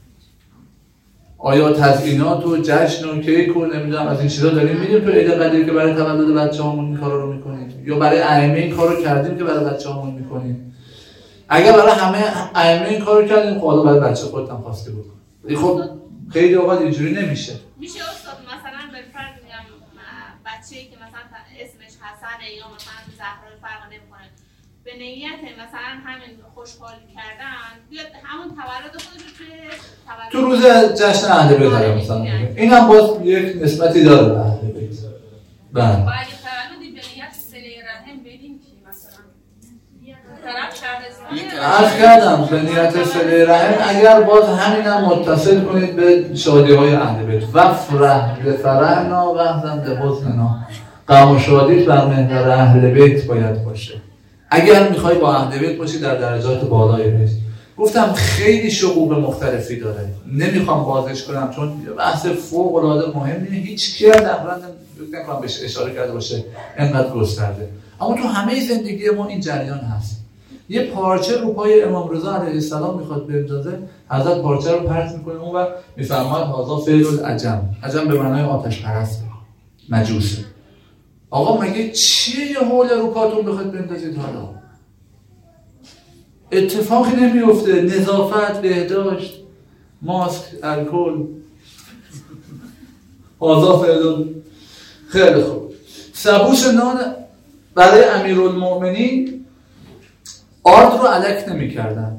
[SPEAKER 1] آیا تزیینات و جشن و کیک و نمیدونم از این چیزا داریم میدیم تو عید قدیر که برای تولد بچه‌هامون این کارا رو میکنیم، یا برای ائمه این کارو کردیم که برای بچه‌هامون میکنیم؟ اگر برای همه ائمه این کارو کردیم، خب حالا برای بچه خودت هم خواستی بکن. خب خیلی اوقات اینجوری نمیشه.
[SPEAKER 5] میشه استاد مثلا به فرض میگم بچه‌ای که مثلا اسمش حسنه یا مثلا زهرا فرق نمیکنه، به نیت مثلا همین خوشحالی کردن بیاد همون تولد خودش رو
[SPEAKER 1] تو روز جشن اهل بیت داره مثلا. اینم باز یک نسبتی داره به اهل بیت. بله.
[SPEAKER 5] با اگه تولدی به نیت صله رحم بدیم که مثلا طرف
[SPEAKER 1] عرض کردم به نیت صله رحم اگر باز همینم متصل کنید به شادی‌های اهل بیت. وفرح بفرحنا و احزن بحزننا. غم و شادیت بر محور اهل بیت باید باشه. اگر میخوای با اهل بیت باشی در درجات بالای بیت. گفتم خیلی شقوق مختلفی داره، نمیخوام بازش کنم چون بحث فوق العاده مهمه، هیچ کی تقریبا نمیخوام بهش اشاره کرده باشه انقدر گسترده، اما تو همه زندگی ما این جریان هست. یه پارچه رو پای امام رضا علیه السلام میخواد بندازه، حضرت پارچه رو پرت میکنه اون و میفرماید هذا فعل العجم. عجم به معنای آتش پرست، مجوسه. آقا مگه چیه یه حول رو پاتون بخواد بندازید؟ حالا اتفاقی نمیفته، نظافت، بهداشت، ماسک، الکل، هذا فعل. خیلی خوب. سبوس نان برای امیرالمؤمنین آرد رو الک نمی کردن.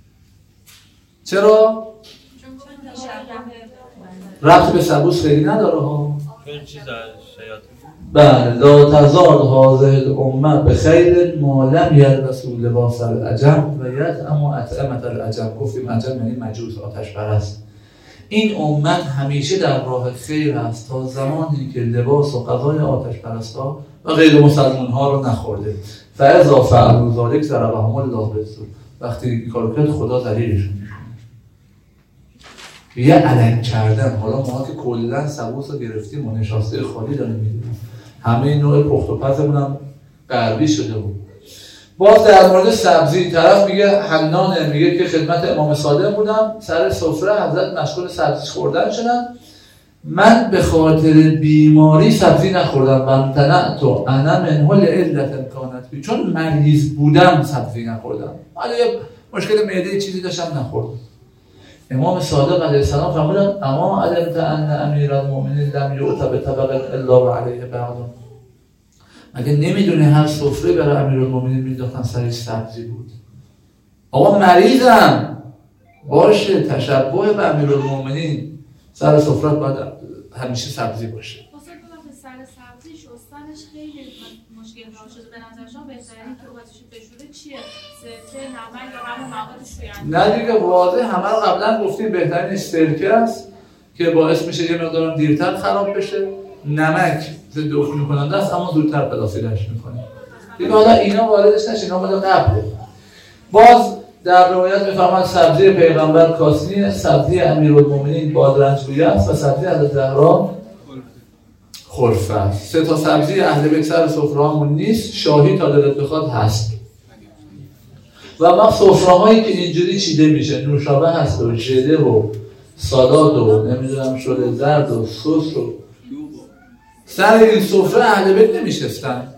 [SPEAKER 1] چرا؟ ربط به سبوس خیلی نداره ها. بله لا تزال هذه الامه بخیر ما لم یلبسوا لباس العجم و یطعم اطعمه العجم. گفتیم عجم یعنی مجوس، آتش پرست. این امت همیشه در راه خیر است تا زمانی که لباس و غذای آتش پرستا و غیر مسلمان ها رو نخورده. فاذا فعلوا ذلک ضربهم الله بالزور. وقتی این کارو کرد خدا ذلیلشون میکنه. یه علن کردن. حالا ما که کلا سبوس رو گرفتیم و نشاسته خالی داریم میدونیم، همه نوع پخت و پزمون هم غربی شده بود. باز در مورد سبزی طرف میگه حنانه، میگه که خدمت امام صادق بودم، سر سفره حضرت مشغول سبزی خوردن شدن، من به خاطر بیماری سبزی نخوردم. من تنعت انا منه لعلت کانت بی، چون مریض بودم سبزی نخوردم، حالا یه مشکل معده چیزی داشتم نخوردم. امام صادق علیه السلام فرمودن اما علمت ان امیرالمؤمنین لم یؤت بطبق الا وعلیه بعض. مگه نمیدونه هر سفره برای امیرالمؤمنین مینداختن سرش سبزی بود؟ آقا مریضم باشه، تشبه به امیرالمؤمنین، سر سفرت باید همیشه سبزی باشه.
[SPEAKER 3] سر سبزی شستنش خیلی مشکل شده. به نظر شما بهترین که واسه بشوره چیه؟ سرکه، نمک یا همون مواد شوینده؟
[SPEAKER 1] نه دیگه واضحه، همه رو قبلا گفتیم بهترین سرکه است که باعث میشه یه مقدار دیرتر خراب بشه. نمک ضد عفونی کننده است اما زودتر پلاسیدش میکنه. دیگه حالا اینا واردش نشه، اینا مال قبله. باز در روایت میفرماید سبزی پیغمبر کاسنی، سبزی امیرالمؤمنین بادرنج‌رویی است و سبزی حضرت زهرا خرفه است. سه تا سبزی اهل بیت سر سفره‌هامون نیست، شاهی تا دلت بخواد هست. و ما سفره‌هایی که اینجوری چیده میشه، نوشابه هست و ژله و سالاد و نمیدونم شده زرد و سس و سر این سفره اهل بیت نمیشستن.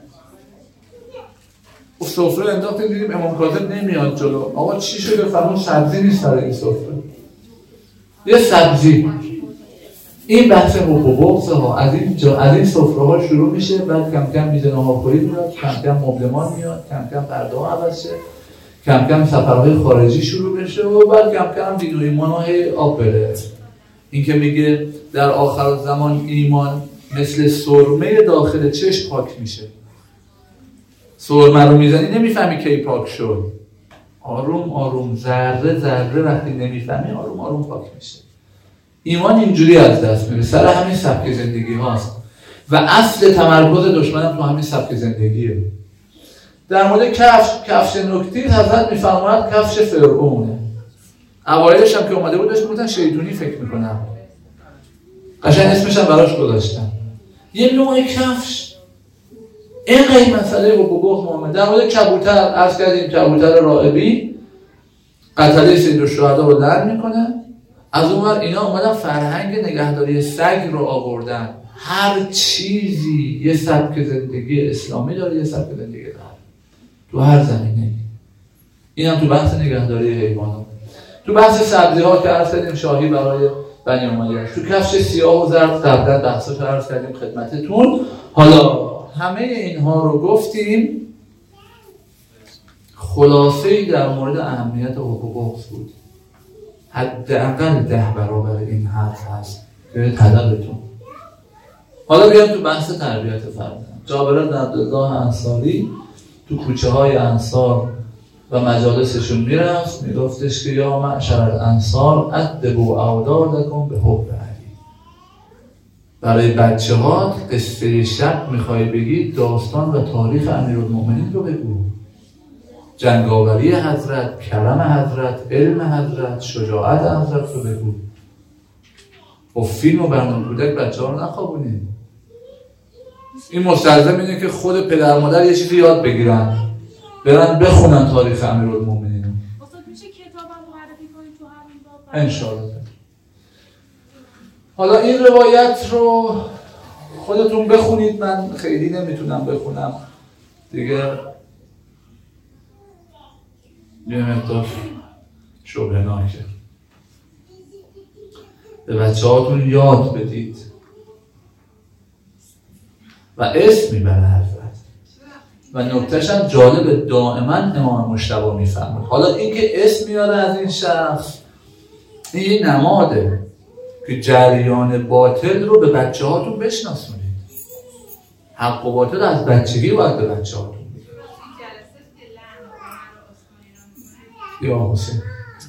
[SPEAKER 1] و سفره انداختیم دیدیم امام کاظم نمیاد جلو. آقا چی شده؟ فرمون سبزی نیست سر این سفره. یه سبزی. این بحث حقوق ها از این سفره ها شروع میشه، بعد کم کم میزه ناهارخوری میاد، کم کم مبلمان میاد، کم کم پرده ها عوض شه، کم کم سفرهای خارجی شروع بشه و بعد کم کم دین و ایمان ها آب بره. این که میگه در آخر زمان ایمان مثل سرمه داخل چشم پاک میشه. سرمه رو میزنی نمیفهمی کی پاک شد. آروم آروم ذره ذره وقتی نمیفهمی آروم آروم پاک میشه. ایمان اینجوری از دست میره. سر همین سبک زندگی هاست و اصل تمرکز دشمنم تو همین سبک زندگیه. در مورد کفش نکتیز حضرت میفرماید کفش فرعونه. اوایلش هم که اومده بود بهش میگفتن شیطونی فکر میکنم، قشنگ اسمش هم براش گذاشتن. یه نوع کفش اینقدر این مسئله رو بگفت محمد. در مورد کبوتر عرض کردیم، کبوتر رائبی قتله سید الشهدا رو لعن میکنه. از اون ور اینا اومدن فرهنگ نگهداری سگ رو آوردن. هر چیزی یه سبک زندگی اسلامی داره، یه سبک زندگی داره تو هر زمینه. این هم تو بحث نگهداری حیوانات. تو بحث سبزی ها که عرض کردیم شاهی برای بنی امیه، تو کفش سیاه و زرد قبلا بحثاش عرض کردیم خدمتتون. حالا همه اینها رو گفتیم، خلاصه‌ای در مورد اهمیت حقوق بود. حداقل 10 برابر این حرف هست که طلبتون. حالا بیام تو بحث تربیت فرزند. جابر بن عبدالله انصاری تو کوچه های انصار و مجالسشون میرفت، میگفتش که یا معشر الانصار ادبوا اولادکم به حب علی. برای بچه ها قصه شب میخوای بگی، داستان و تاریخ امیرالمومنین رو بگو. جنگاوری حضرت، کرم حضرت، علم حضرت، شجاعت حضرت رو بگو. با فیلم و برنامه کودک بچه ها رو نخوابونید. این مستلزم اینه که خود پدر مادر یه چیزی یاد بگیرن، برن بخونن تاریخ امیرالمومنین.
[SPEAKER 3] استاد میشه کتاب هم معرفی کنید تو همین باب؟
[SPEAKER 1] انشاءالله. حالا این روایت رو خودتون بخونید، من خیلی نمیتونم بخونم دیگه، یه مقدار شبهناکه. به بچه هاتون یاد بدید و اسم میبره حضرت. و نکتهش هم جالبه، دائما امام مجتبی میفهمه. حالا اینکه اسم میاره از این شخص، این یه نماده که جریان باطل رو به بچه هاتون بشناسونید. حق و باطل از بچگی باید به بچه هاتون بگید. یا حسین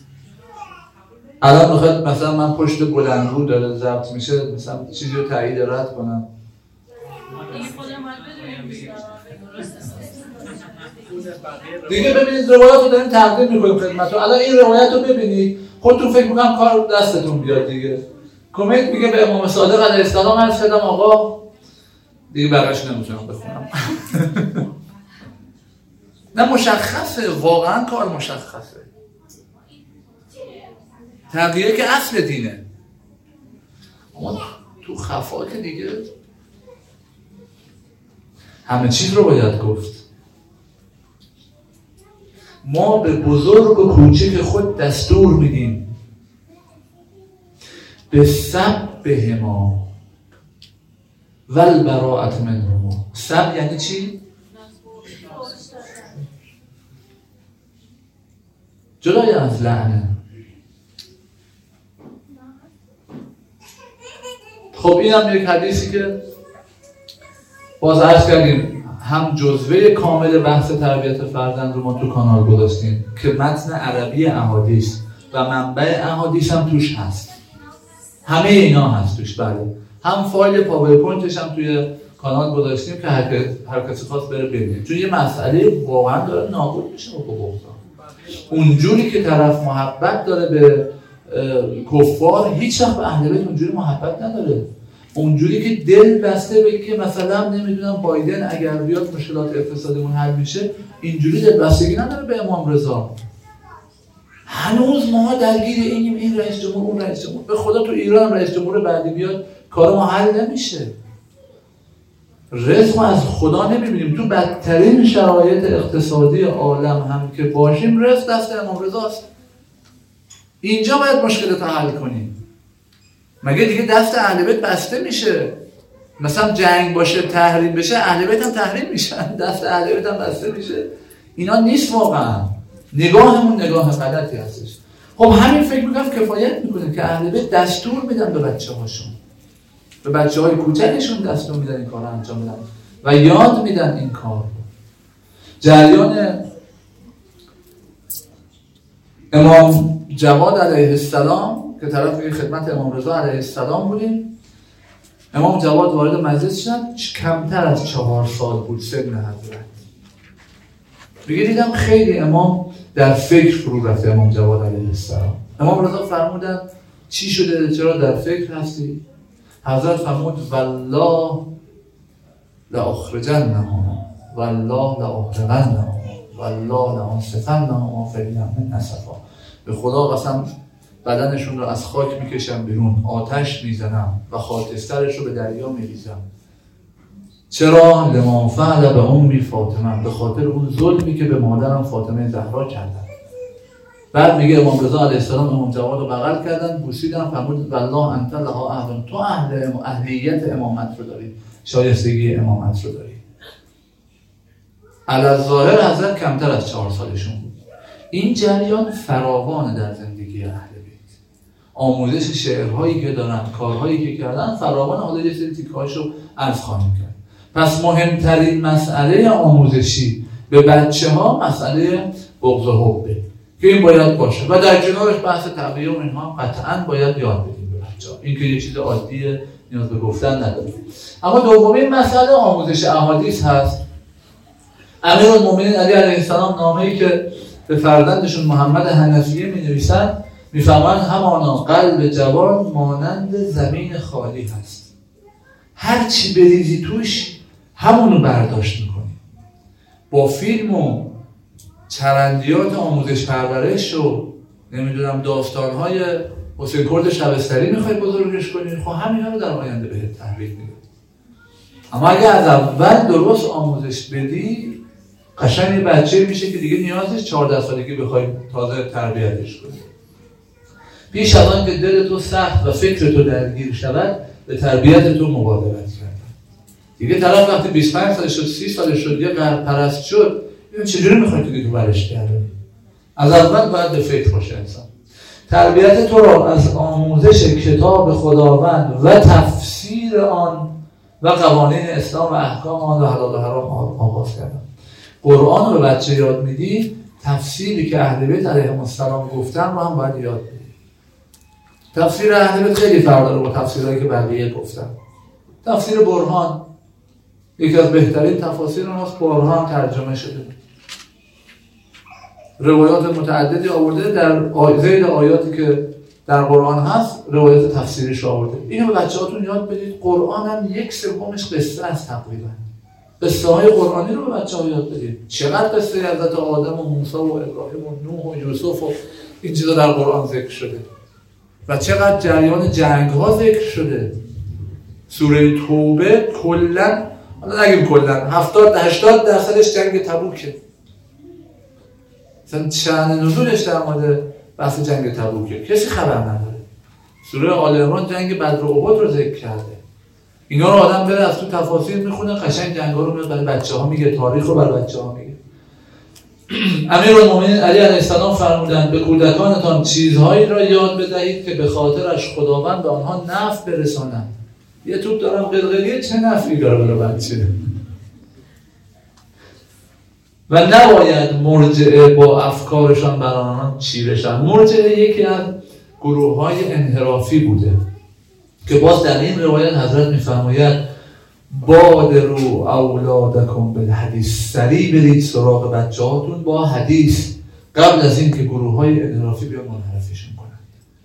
[SPEAKER 1] الان میخواد مثلا من پشت بلندگو داره ضبط میشه، مثلا چیزی رو تایید رد کنم. دیگه ببینید روایت رو داریم تقدیم میکنیم خدمتتون. الان این روایت رو ببینید، خودتون فکر میکنم کار دستتون بیاد دیگه. کامنت میگه به امام صادق علیه السلام عرض کردم آقا دیگه بقیش نمیتونم بخونم. نه مشخصه، واقعا کار مشخصه. تغییره که اصل دینه، اما تو خفا که دیگه همه چیز رو باید گفت. ما به بزرگ و کوچک خود دستور میدیم به سبهما و البراءة منهما. سب یعنی چی؟ جلوی از لعنه. خب این هم یک حدیثی که باز عرض کردیم هم جزوه کامل بحث تربیت فرزند رو ما تو کانال گذاشتیم که متن عربی احادیث و منبع احادیث هم توش هست. همه اینا هست توش. بله، هم فایل پاورپوینتش هم توی کانال گذاشتیم که هر کسی خواست بره ببینه، چون یه مسئله واقعا داره نابود میشه. اونجوری که طرف محبت داره به کفار، هیچ وقت به اهل بیت اونجوری محبت نداره. اونجوری که دل بسته به که مثلا نمیدونم بایدن اگر بیاد مشکلات اقتصادیمون حل میشه، اینجوری دل بستگی نداره به امام رضا. هنوز ما درگیر اینیم، این رئیس جمهور اون رئیس جمهور. به خدا تو ایران رئیس جمهور بعدی بیاد کار ما حل نمیشه. رزق از خدا نمیبینیم. تو بدترین شرایط اقتصادی عالم هم که باشیم، رزق دست امام رضاست. اینجا باید مشکلات حل کنیم. مگه دیگه دست اهل بیت بسته میشه؟ مثلا جنگ باشه، تحریم بشه، اهل بیت هم تحریم میشن، دست اهل بیت هم بسته میشه. اینا نیست واقعا. نگاهمون نگاه غلطی هستش. خب همین فکر میکنم کفایت میکنه که اهل بیت دستور میدن به بچه هاشون، به بچه های کوچکشون دستور میدن این کار رو انجام بدن و یاد میدن این کار رو. جریان امام جواد علیه السلام که طرف خدمت امام رضا علیه السلام بودیم، امام جواد وارد مجلس شد، کمتر از 4 سال بود سن حضرت. دیگه دیدم خیلی امام در فکر فرو رفته. امام جواد علیه السلام، امام رضا فرمودن چی شده، چرا در فکر هستی؟ حضرت فرمود والله لاخرجنهم والله لأحرقنهم والله لأنسفنهم فی الیم نسفا. به خدا قسم بدنشون رو از خاک میکشم بیرون، آتش میزنم و خاکسترش رو به دریا میریزم. چرا؟ لما فعل به امی فاطمه، به خاطر اون ظلمی که به مادرم فاطمه زهرا کردن. بعد میگه امام رضا علیه السلام امام جواد رو بغل کردن، بوسیدن، فرمود والله انت لها اهل، تو اهلیت امامت رو داری، شایستگی امامت رو داری. الظاهر حضرت کمتر از 4 سالشون بود. این جریان فراوان در زندگی اهل بیت، آموزش شعرهایی که دارن، کارهایی که کردن فراوان. حالا یه سری تیکه‌هاشو عرض خواهیم کرد. پس مهمترین مسئله آموزشی به بچه‌ها مسئله بغض و حبه که این باید باشه و در کنارش بحث تقیه و اینها هم قطعاً باید یاد بدیم به بچه‌ها. این که یه چیز عادیه نیاز به گفتن نداره. اما دومین مسئله آموزش احادیث هست. امیرالمومنین علی علیه السلام نامه‌ای که به فرزندشون محمد حنفیه می‌نویسن می‌فرمایند همانا قلب جوان مانند زمین خالی هست، هر چی بریزی توش همونو برداشت می‌کنی. با فیلم و چرندیات آموزش پرورش و نمیدونم داستان‌های حسین کرد شبستری می‌خوای بزرگش کنی، خب همینا رو در آینده بهت تحویل میده. اما اگه از اول درست آموزش بدی قشنگ یه بچه میشه که دیگه نیازش 14 سالگی بخوای تازه تربیتش کنی. پیش از آن که دل تو سخت و فکر تو درگیر شود به تربیت تو مبادرت کردن. دیگه طرف وقتی 25 سالش شد، 30 سالش شد، یه غرب پرست شد، چجوری میخوای تو برش کرده؟ از اول باید به فکر باشه انسان. تربیت تو را از آموزش کتاب خداوند و تفسیر آن و قوانین اسلام و احکام آن و حلال و حرام آغاز کردن. قرآن رو به بچه یاد میدی، تفسیری که اهل بیت علیهم السلام گفتن رو هم باید یاد بدی. تفسیر اهل بیت خیلی فرق داره با تفسیرهایی که بقیه گفتن. تفسیر برهان یکی از بهترین تفاسیر ماست، برهان ترجمه شده، روایات متعددی آورده، در زید آیاتی که در قرآن هست روایات تفسیریش آورده. اینو به بچه‌هاتون یاد بدید. قرآن هم 1/3 قصه است تقریبا. قصه های قرآنی رو به بچه‌ها یاد بدید. چقدر قصه حضرت آدم و موسی و ابراهیم و نوح و یوسف و این چیزا در قرآن ذکر شده و چقدر جریان جنگ ها ذکر شده. سوره توبه کلا، حالا نگیم کلا، 70-80% جنگ تبوکه. مثلا شأن نزولش در مورد بحث جنگ تبوکه، کسی خبر نداره. سوره آل عمران جنگ بدر و احد رو ذکر کرده. اینا رو آدم بره از تو تفاسیر میخونه، قشنگ جنگا رو برای بچه‌ها میگه، تاریخ رو برای بچه‌ها میگه. امیرالمومنین علی علیه السلام فرمودند به کودکانتان چیزهایی را یاد بدهید که به خاطرش خداوند به آنها نفع برسانند. یه توپ دارم قلقلیه، چه نفعی داره برای بچه؟ و نباید مرجعه با افکارشان بر آنها چیرشن. مرجعه یکی از گروه‌های انحرافی بوده که باز در این روایت حضرت می‌فرماید بادروا اولادکم بالحدیث، سریع برید سراغ بچه‌هاتون با حدیث قبل از این که گروه‌های انحرافی بیان منحرفشون کنند.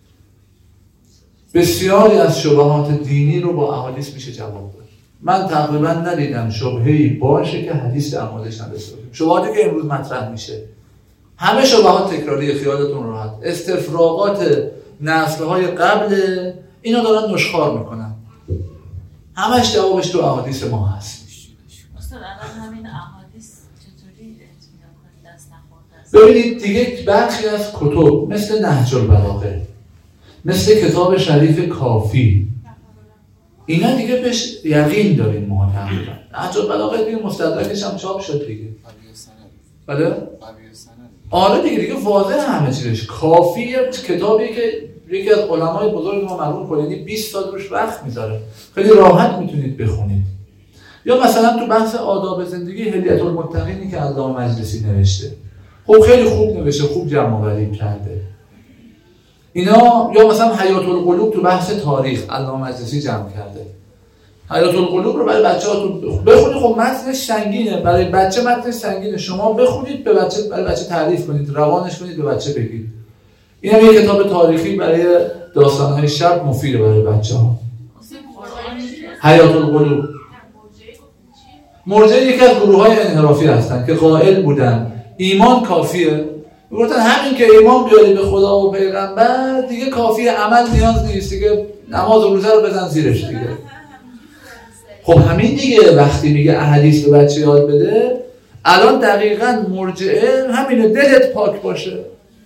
[SPEAKER 1] بسیاری از شبهات دینی رو با احادیث میشه جواب داد. من تقریبا ندیدم شبهه‌ای باشه که حدیث در موردش نرسیده. شبهاتی که امروز مطرح میشه همه شبهات تکراری، خیالتون راحت. استفراغات نسل‌های قبل اینا دارن نشخوار میکنن، همش جوابش تو احادیث ما هست.
[SPEAKER 6] استاد الان همین احادیث چطوری اطمینان کنید دست نخورده است؟
[SPEAKER 1] ببینید دیگه برخی از کتب مثل نهج البلاغه، مثل کتاب شریف کافی، اینا دیگه بهش یقین داریم ما تقریبا. نهج البلاغه دیگه مستدرکش هم چاپ شد دیگه. بله؟ آره دیگه واضح همه چیزش. کافی کتابی که یکی از علمای بزرگ ما مرحوم کلینی 20 سال روش وقت میذاره، خیلی راحت میتونید بخونید. یا مثلا تو بحث آداب زندگی هدیت المتقینی که علامه مجلسی نوشته، خب خیلی خوب نوشته، خوب جمع آوری کرده اینا. یا مثلا حیات القلوب تو بحث تاریخ علامه مجلسی جمع کرده. حیات القلوب رو برای بچه‌هاتون بخونید. خب متنش سنگینه، برای بچه متنش سنگینه، شما بخونید، برای بچه تعریف کنید، روانش کنید، به بچه بگید. این هم یک کتاب تاریخی برای داستان‌های شب مفیده برای بچه‌ها. حیات القلوب. مرجعه یکی از گروه‌های انحرافی هستن که قائل بودن ایمان کافیه. میگفتن همین که ایمان بیاری به خدا و پیغمبر دیگه کافیه، عمل نیاز نیست دیگه، نماز و روزه رو بزن زیرش دیگه. خب همین دیگه، وقتی میگه احادیث به بچه یاد بده، الان دقیقاً مرجعه همینه، دلت پاک باشه.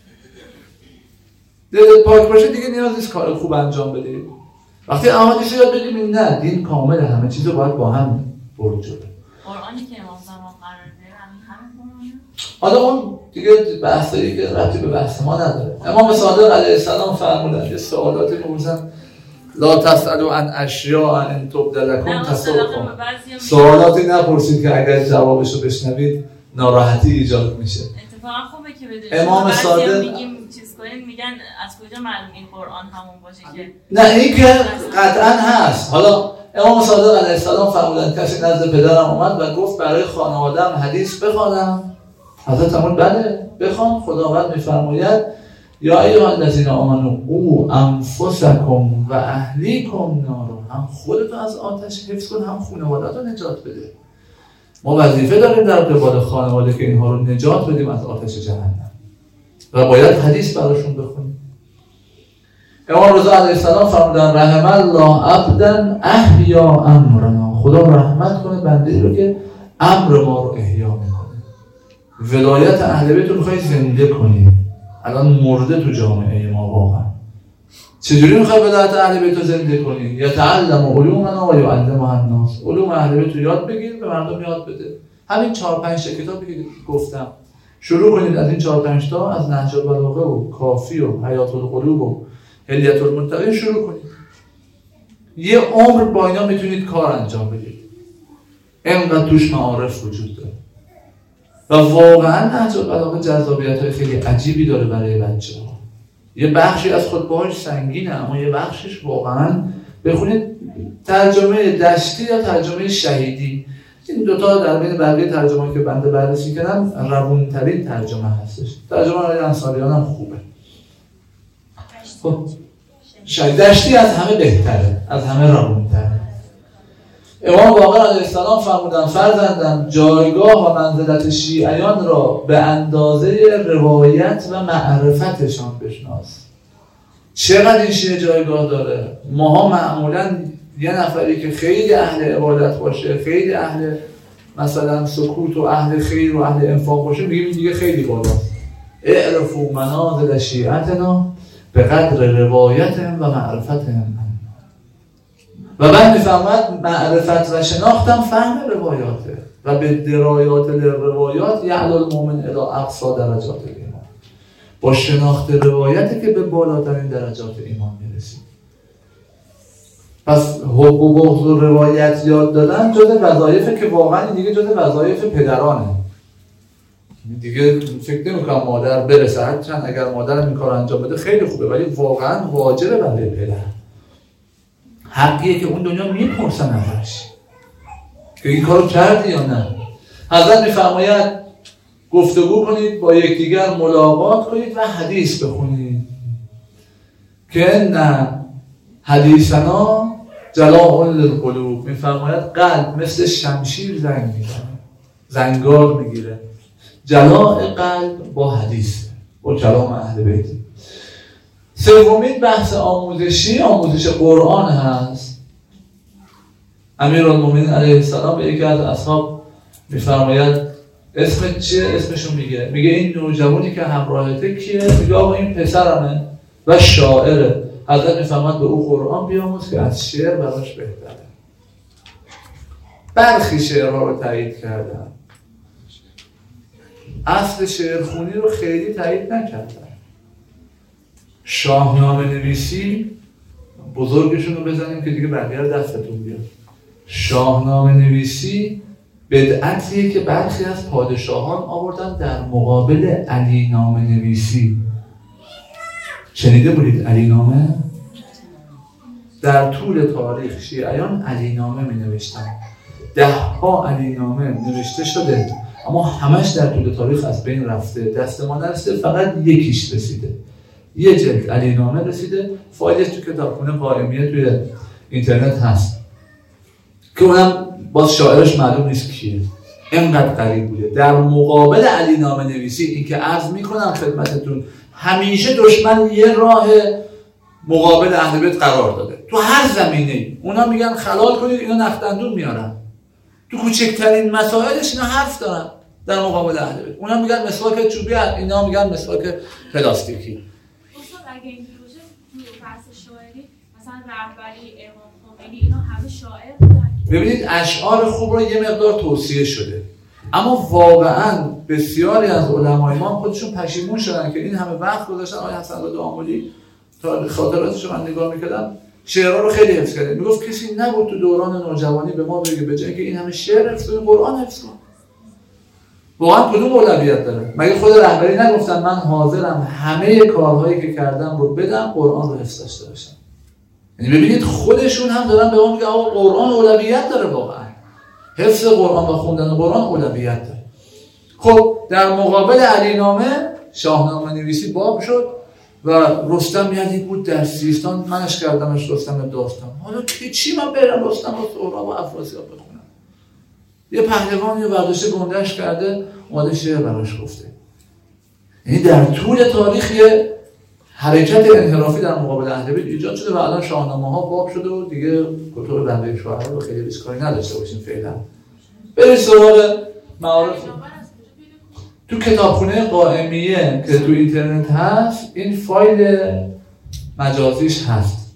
[SPEAKER 1] دلت پاک باشه دیگه نیاز نیست کار خوب انجام بدی. وقتی احادیث یاد بدیم نه، دین کامل، همه چیزو باید با هم برد جلو.
[SPEAKER 6] قرآنی که امام زمان قرار داره همین قرآنه؟
[SPEAKER 1] حالا اون دیگه بحثایی که ربطی به بحث ما نداره. امام صادق علیه السلام فرمودن یه سوالاتی می‌پرسن لا تسألوا عن اشیاء ان تبد لکم تسؤکم. سوالاتی نپرسید که اگر جوابشو بشنوید ناراحتی ایجاد میشه.
[SPEAKER 6] اتفاقا خوبه که بدونید.
[SPEAKER 1] امام صادق
[SPEAKER 6] میگیم چیز کنین، میگن از کجا معلوم این قرآن همون باشه که
[SPEAKER 1] نه، این که قطعا هست. حالا امام صادق علیه السلام فرمودن کسی نزد پدرم اومد و گفت برای خانواده‌ام حدیث بخوانم. حضرت فرمود بله بخوان. خداوند میفرماید یا ایها الذین آمنوا قوا انفسکم و اهلیکم نارا، هم خودتو از آتش حفظ کن هم خانواده‌تو نجات بده. ما وظیفه داریم در قبال خانواده که اینها رو نجات بدیم از آتش جهنم و باید حدیث براشون بخونیم. امام رضا علیه السلام فرمودن رحم الله عبدا احیا امرنا، خدا رحمت کنه بنده‌ای رو که امر ما رو احیا میکنه. ولایت اهل بیت رو میخوای زنده کنی، الان مرده تو جامعه ما واقعا. چجوری میخوای ولایت اهل بیت رو زنده کنی؟ یتعلم علومنا و یعلمها الناس، علوم اهل بیت رو یاد بگیر به مردم یاد بده. همین 4-5 کتابی که گفتم شروع کنید از این 4-5 تا، از نهج البلاغه و کافی و حیات القلوب و هلیت المتقین شروع کنید. یه عمر با اینا میتونید کار انجام بدید. اینقدر توش معارف وجود داره و واقعا نهج البلاغه جذابیت‌های خیلی عجیبی داره برای بچه‌ها. یه بخشی از خطبه‌هاش سنگینه اما یه بخشش واقعا بخونید، ترجمه دشتی یا ترجمه شهیدی، این دوتا در بین بقیه ترجمه‌ای که بنده بررسی کردم روون‌ترین ترجمه هستش. ترجمه آقای انصاریان هم خوبه. خب دشتی از همه بهتره، از همه روون‌تره. امام باقر علیه السلام فرمودن فرزندم جایگاه و منزلت شیعیان را به اندازه روایت و معرفتشان بشناس. چقدر این شیعه جایگاه داره؟ ماها معمولاً یه نفری که خیلی اهل عبادت باشه، خیلی اهل مثلا سکوت و اهل خیر و اهل انفاق باشه، میگیم دیگه خیلی بالاست. اعرفوا منازل شیعتنا به قدر روایتهم و معرفتهم. و بعد میفهمد معرفت و شناختم فهم روایاته و به درایات روایات یعلی المؤمن الی اقصی درجات ایمان. با شناخت روایته که به بالاترین درجات ایمان میرسیم. پس حب و بغض و روایت یاد دادن جز وظایفه که واقعا دیگه جز وظایف پدرانه. دیگه فکر نمی‌کنم مادر برسه، هرچند اگر مادر این کار انجام بده خیلی خوبه، ولی واقعا واجبه برای پدر. حقیه که اون دنیا میپرسن ازش که این کارو کردی یا نه. حضرت میفرماید گفتگو کنید، با یکدیگر ملاقات کنید و حدیث بخونید که نه حدیثنا جلاء للقلوب. میفرماید قلب مثل شمشیر زنگ میزنه، زنگار میگیره. جلاء قلب با حدیث، با کلام اهل بیت. سومین بحث آموزشی، آموزش قرآن هست. امیرالمومنین علیه السلام به یکی از اصحاب میفرماید اسمت چیه؟ اسمشو میگه این نوجوانی که همراهته کیه؟ میگه آقا این پسرمه و شاعره. حضرت میفرماید به او قرآن بیاموز که از شعر براش بهتره. برخی شعرها رو تایید کردن، اصل شعرخونی رو خیلی تایید نکردن. شاهنامه نویسی، بزرگشون رو بزنیم که دیگه بقیه رو دستتون بیاد. شاهنامه نویسی بدعتیه که برخی از پادشاهان آوردن در مقابل علی نامه نویسی. شنیده بودید علی نامه؟ در طول تاریخ شیعیان علی نامه می نوشتن. 10 علی نامه نوشته شده اما همش در طول تاریخ از بین رفته، دست ما نرسیده، فقط یکیش رسیده. یه جلد علی نامه رسیده، فایلش تو کتابخونه قائمیه توی اینترنت هست که اونم باز شاعرش معلوم نیست کیه، اینقدر قریب بوده. در مقابل علی نامه نویسی، این که عرض میکنم خدمتتون، همیشه دشمن یه راه مقابل اهل بیت قرار داده تو هر زمینه‌ای. اونا میگن خلال کنید، اینا نفتندون میارن. تو کوچکترین مسائلش اینا حرف دارن در مقابل اهل بیت. اونا میگن مسواک چوبی، اینا میگن مسواک پلاستیکی.
[SPEAKER 3] اصلا اگه اینجوری باشه تو بحث شاعری مثلا رهبری امام خمینی اینا همه شاعر بودن.
[SPEAKER 1] ببینید اشعار خوب رو یه مقدار توصیه شده، اما واقعا بسیاری از علمای ما خودشون پشیمون شدن که این همه وقت گذاشتن. آقای حسن‌زاده آملی تا خاطراتش رو من نگاه میکردم، شعرها رو خیلی حفظ کرده. میگفت کسی نبود تو دوران نوجوانی به ما بگه به جای که این همه شعر حفظ کنی قرآن حفظ کن. واقعا کدوم اولویت داره؟ مگه خود رهبری نگفتن من حاضرم همه کارهایی که کردم رو بدم قرآن رو حفظ داشته باشم؟ یعنی ببینید خودشون هم دارن به ما میگه آقا قرآن اولویت داره، واقعا حفظ قرآن و خوندن قرآن اولویت داره. خب در مقابل علی نامه شاهنامه نویسی باب شد و رستم یعنی بود در سیستان، منش کردمش رستم داستان. حالا که چی من برم رستم و سهراب و افراسیاب بخونم؟ یه پهلوانی رو برداشته گندش کرده اومده شعر براش گفته. یعنی در طول تاریخ یه حرکت انحرافی در مقابل اهل بیت ایجاد شده و الان شاهنامه ها باب شده و دیگه کتب بنده شعرا رو خیلی بیش کاری نداشته باشیم فعلا. برید سراغ معارف. تو کتابخونه قائمیه که تو اینترنت هست این فایل مجازیش هست.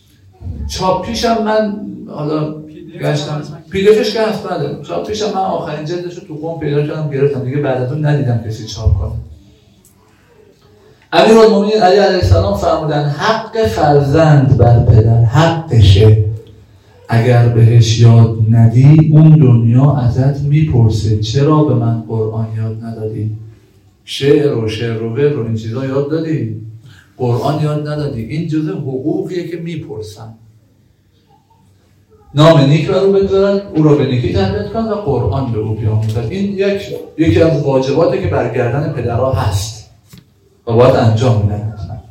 [SPEAKER 1] چاپیشم من حالا گشتم پی‌دی‌افش که هست. بله چاپیشم من آخرین جلدش رو تو قم پیدا کردم گرفتم، دیگه بعد از اون ندیدم کسی چاپ کنه. امیرالمومنین علی علیه السلام فرمودن حق فرزند بر پدر حقشه، اگر بهش یاد ندی اون دنیا ازت میپرسه چرا به من قرآن یاد ندادی؟ شعر و این چیزا یاد دادی، قرآن یاد ندادی. این جزء حقوقیه که میپرسن. نام نیک رو بگذارن، او را به نیکی تربیت کن و قرآن به او بیاموزد. این یکی از واجباتی که بر گردن پدرها هست و باید انجام میدن.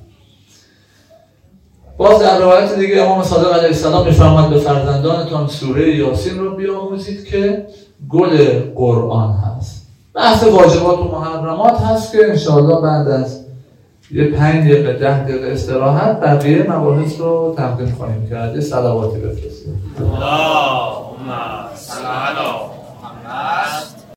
[SPEAKER 1] باز در روایت دیگه امام صادق علیه السلام میفرماد به فرزندانتان سوره یاسین رو بیاموزید که گل قرآن هست. بحث واجبات و محرمات هست که انشاءالله بعد از یه 5 دقیقه 10 دقیقه استراحت بقیه مباحث رو تقدیم خواهیم کرد. صلواتی بفرستید. اللهم صل علی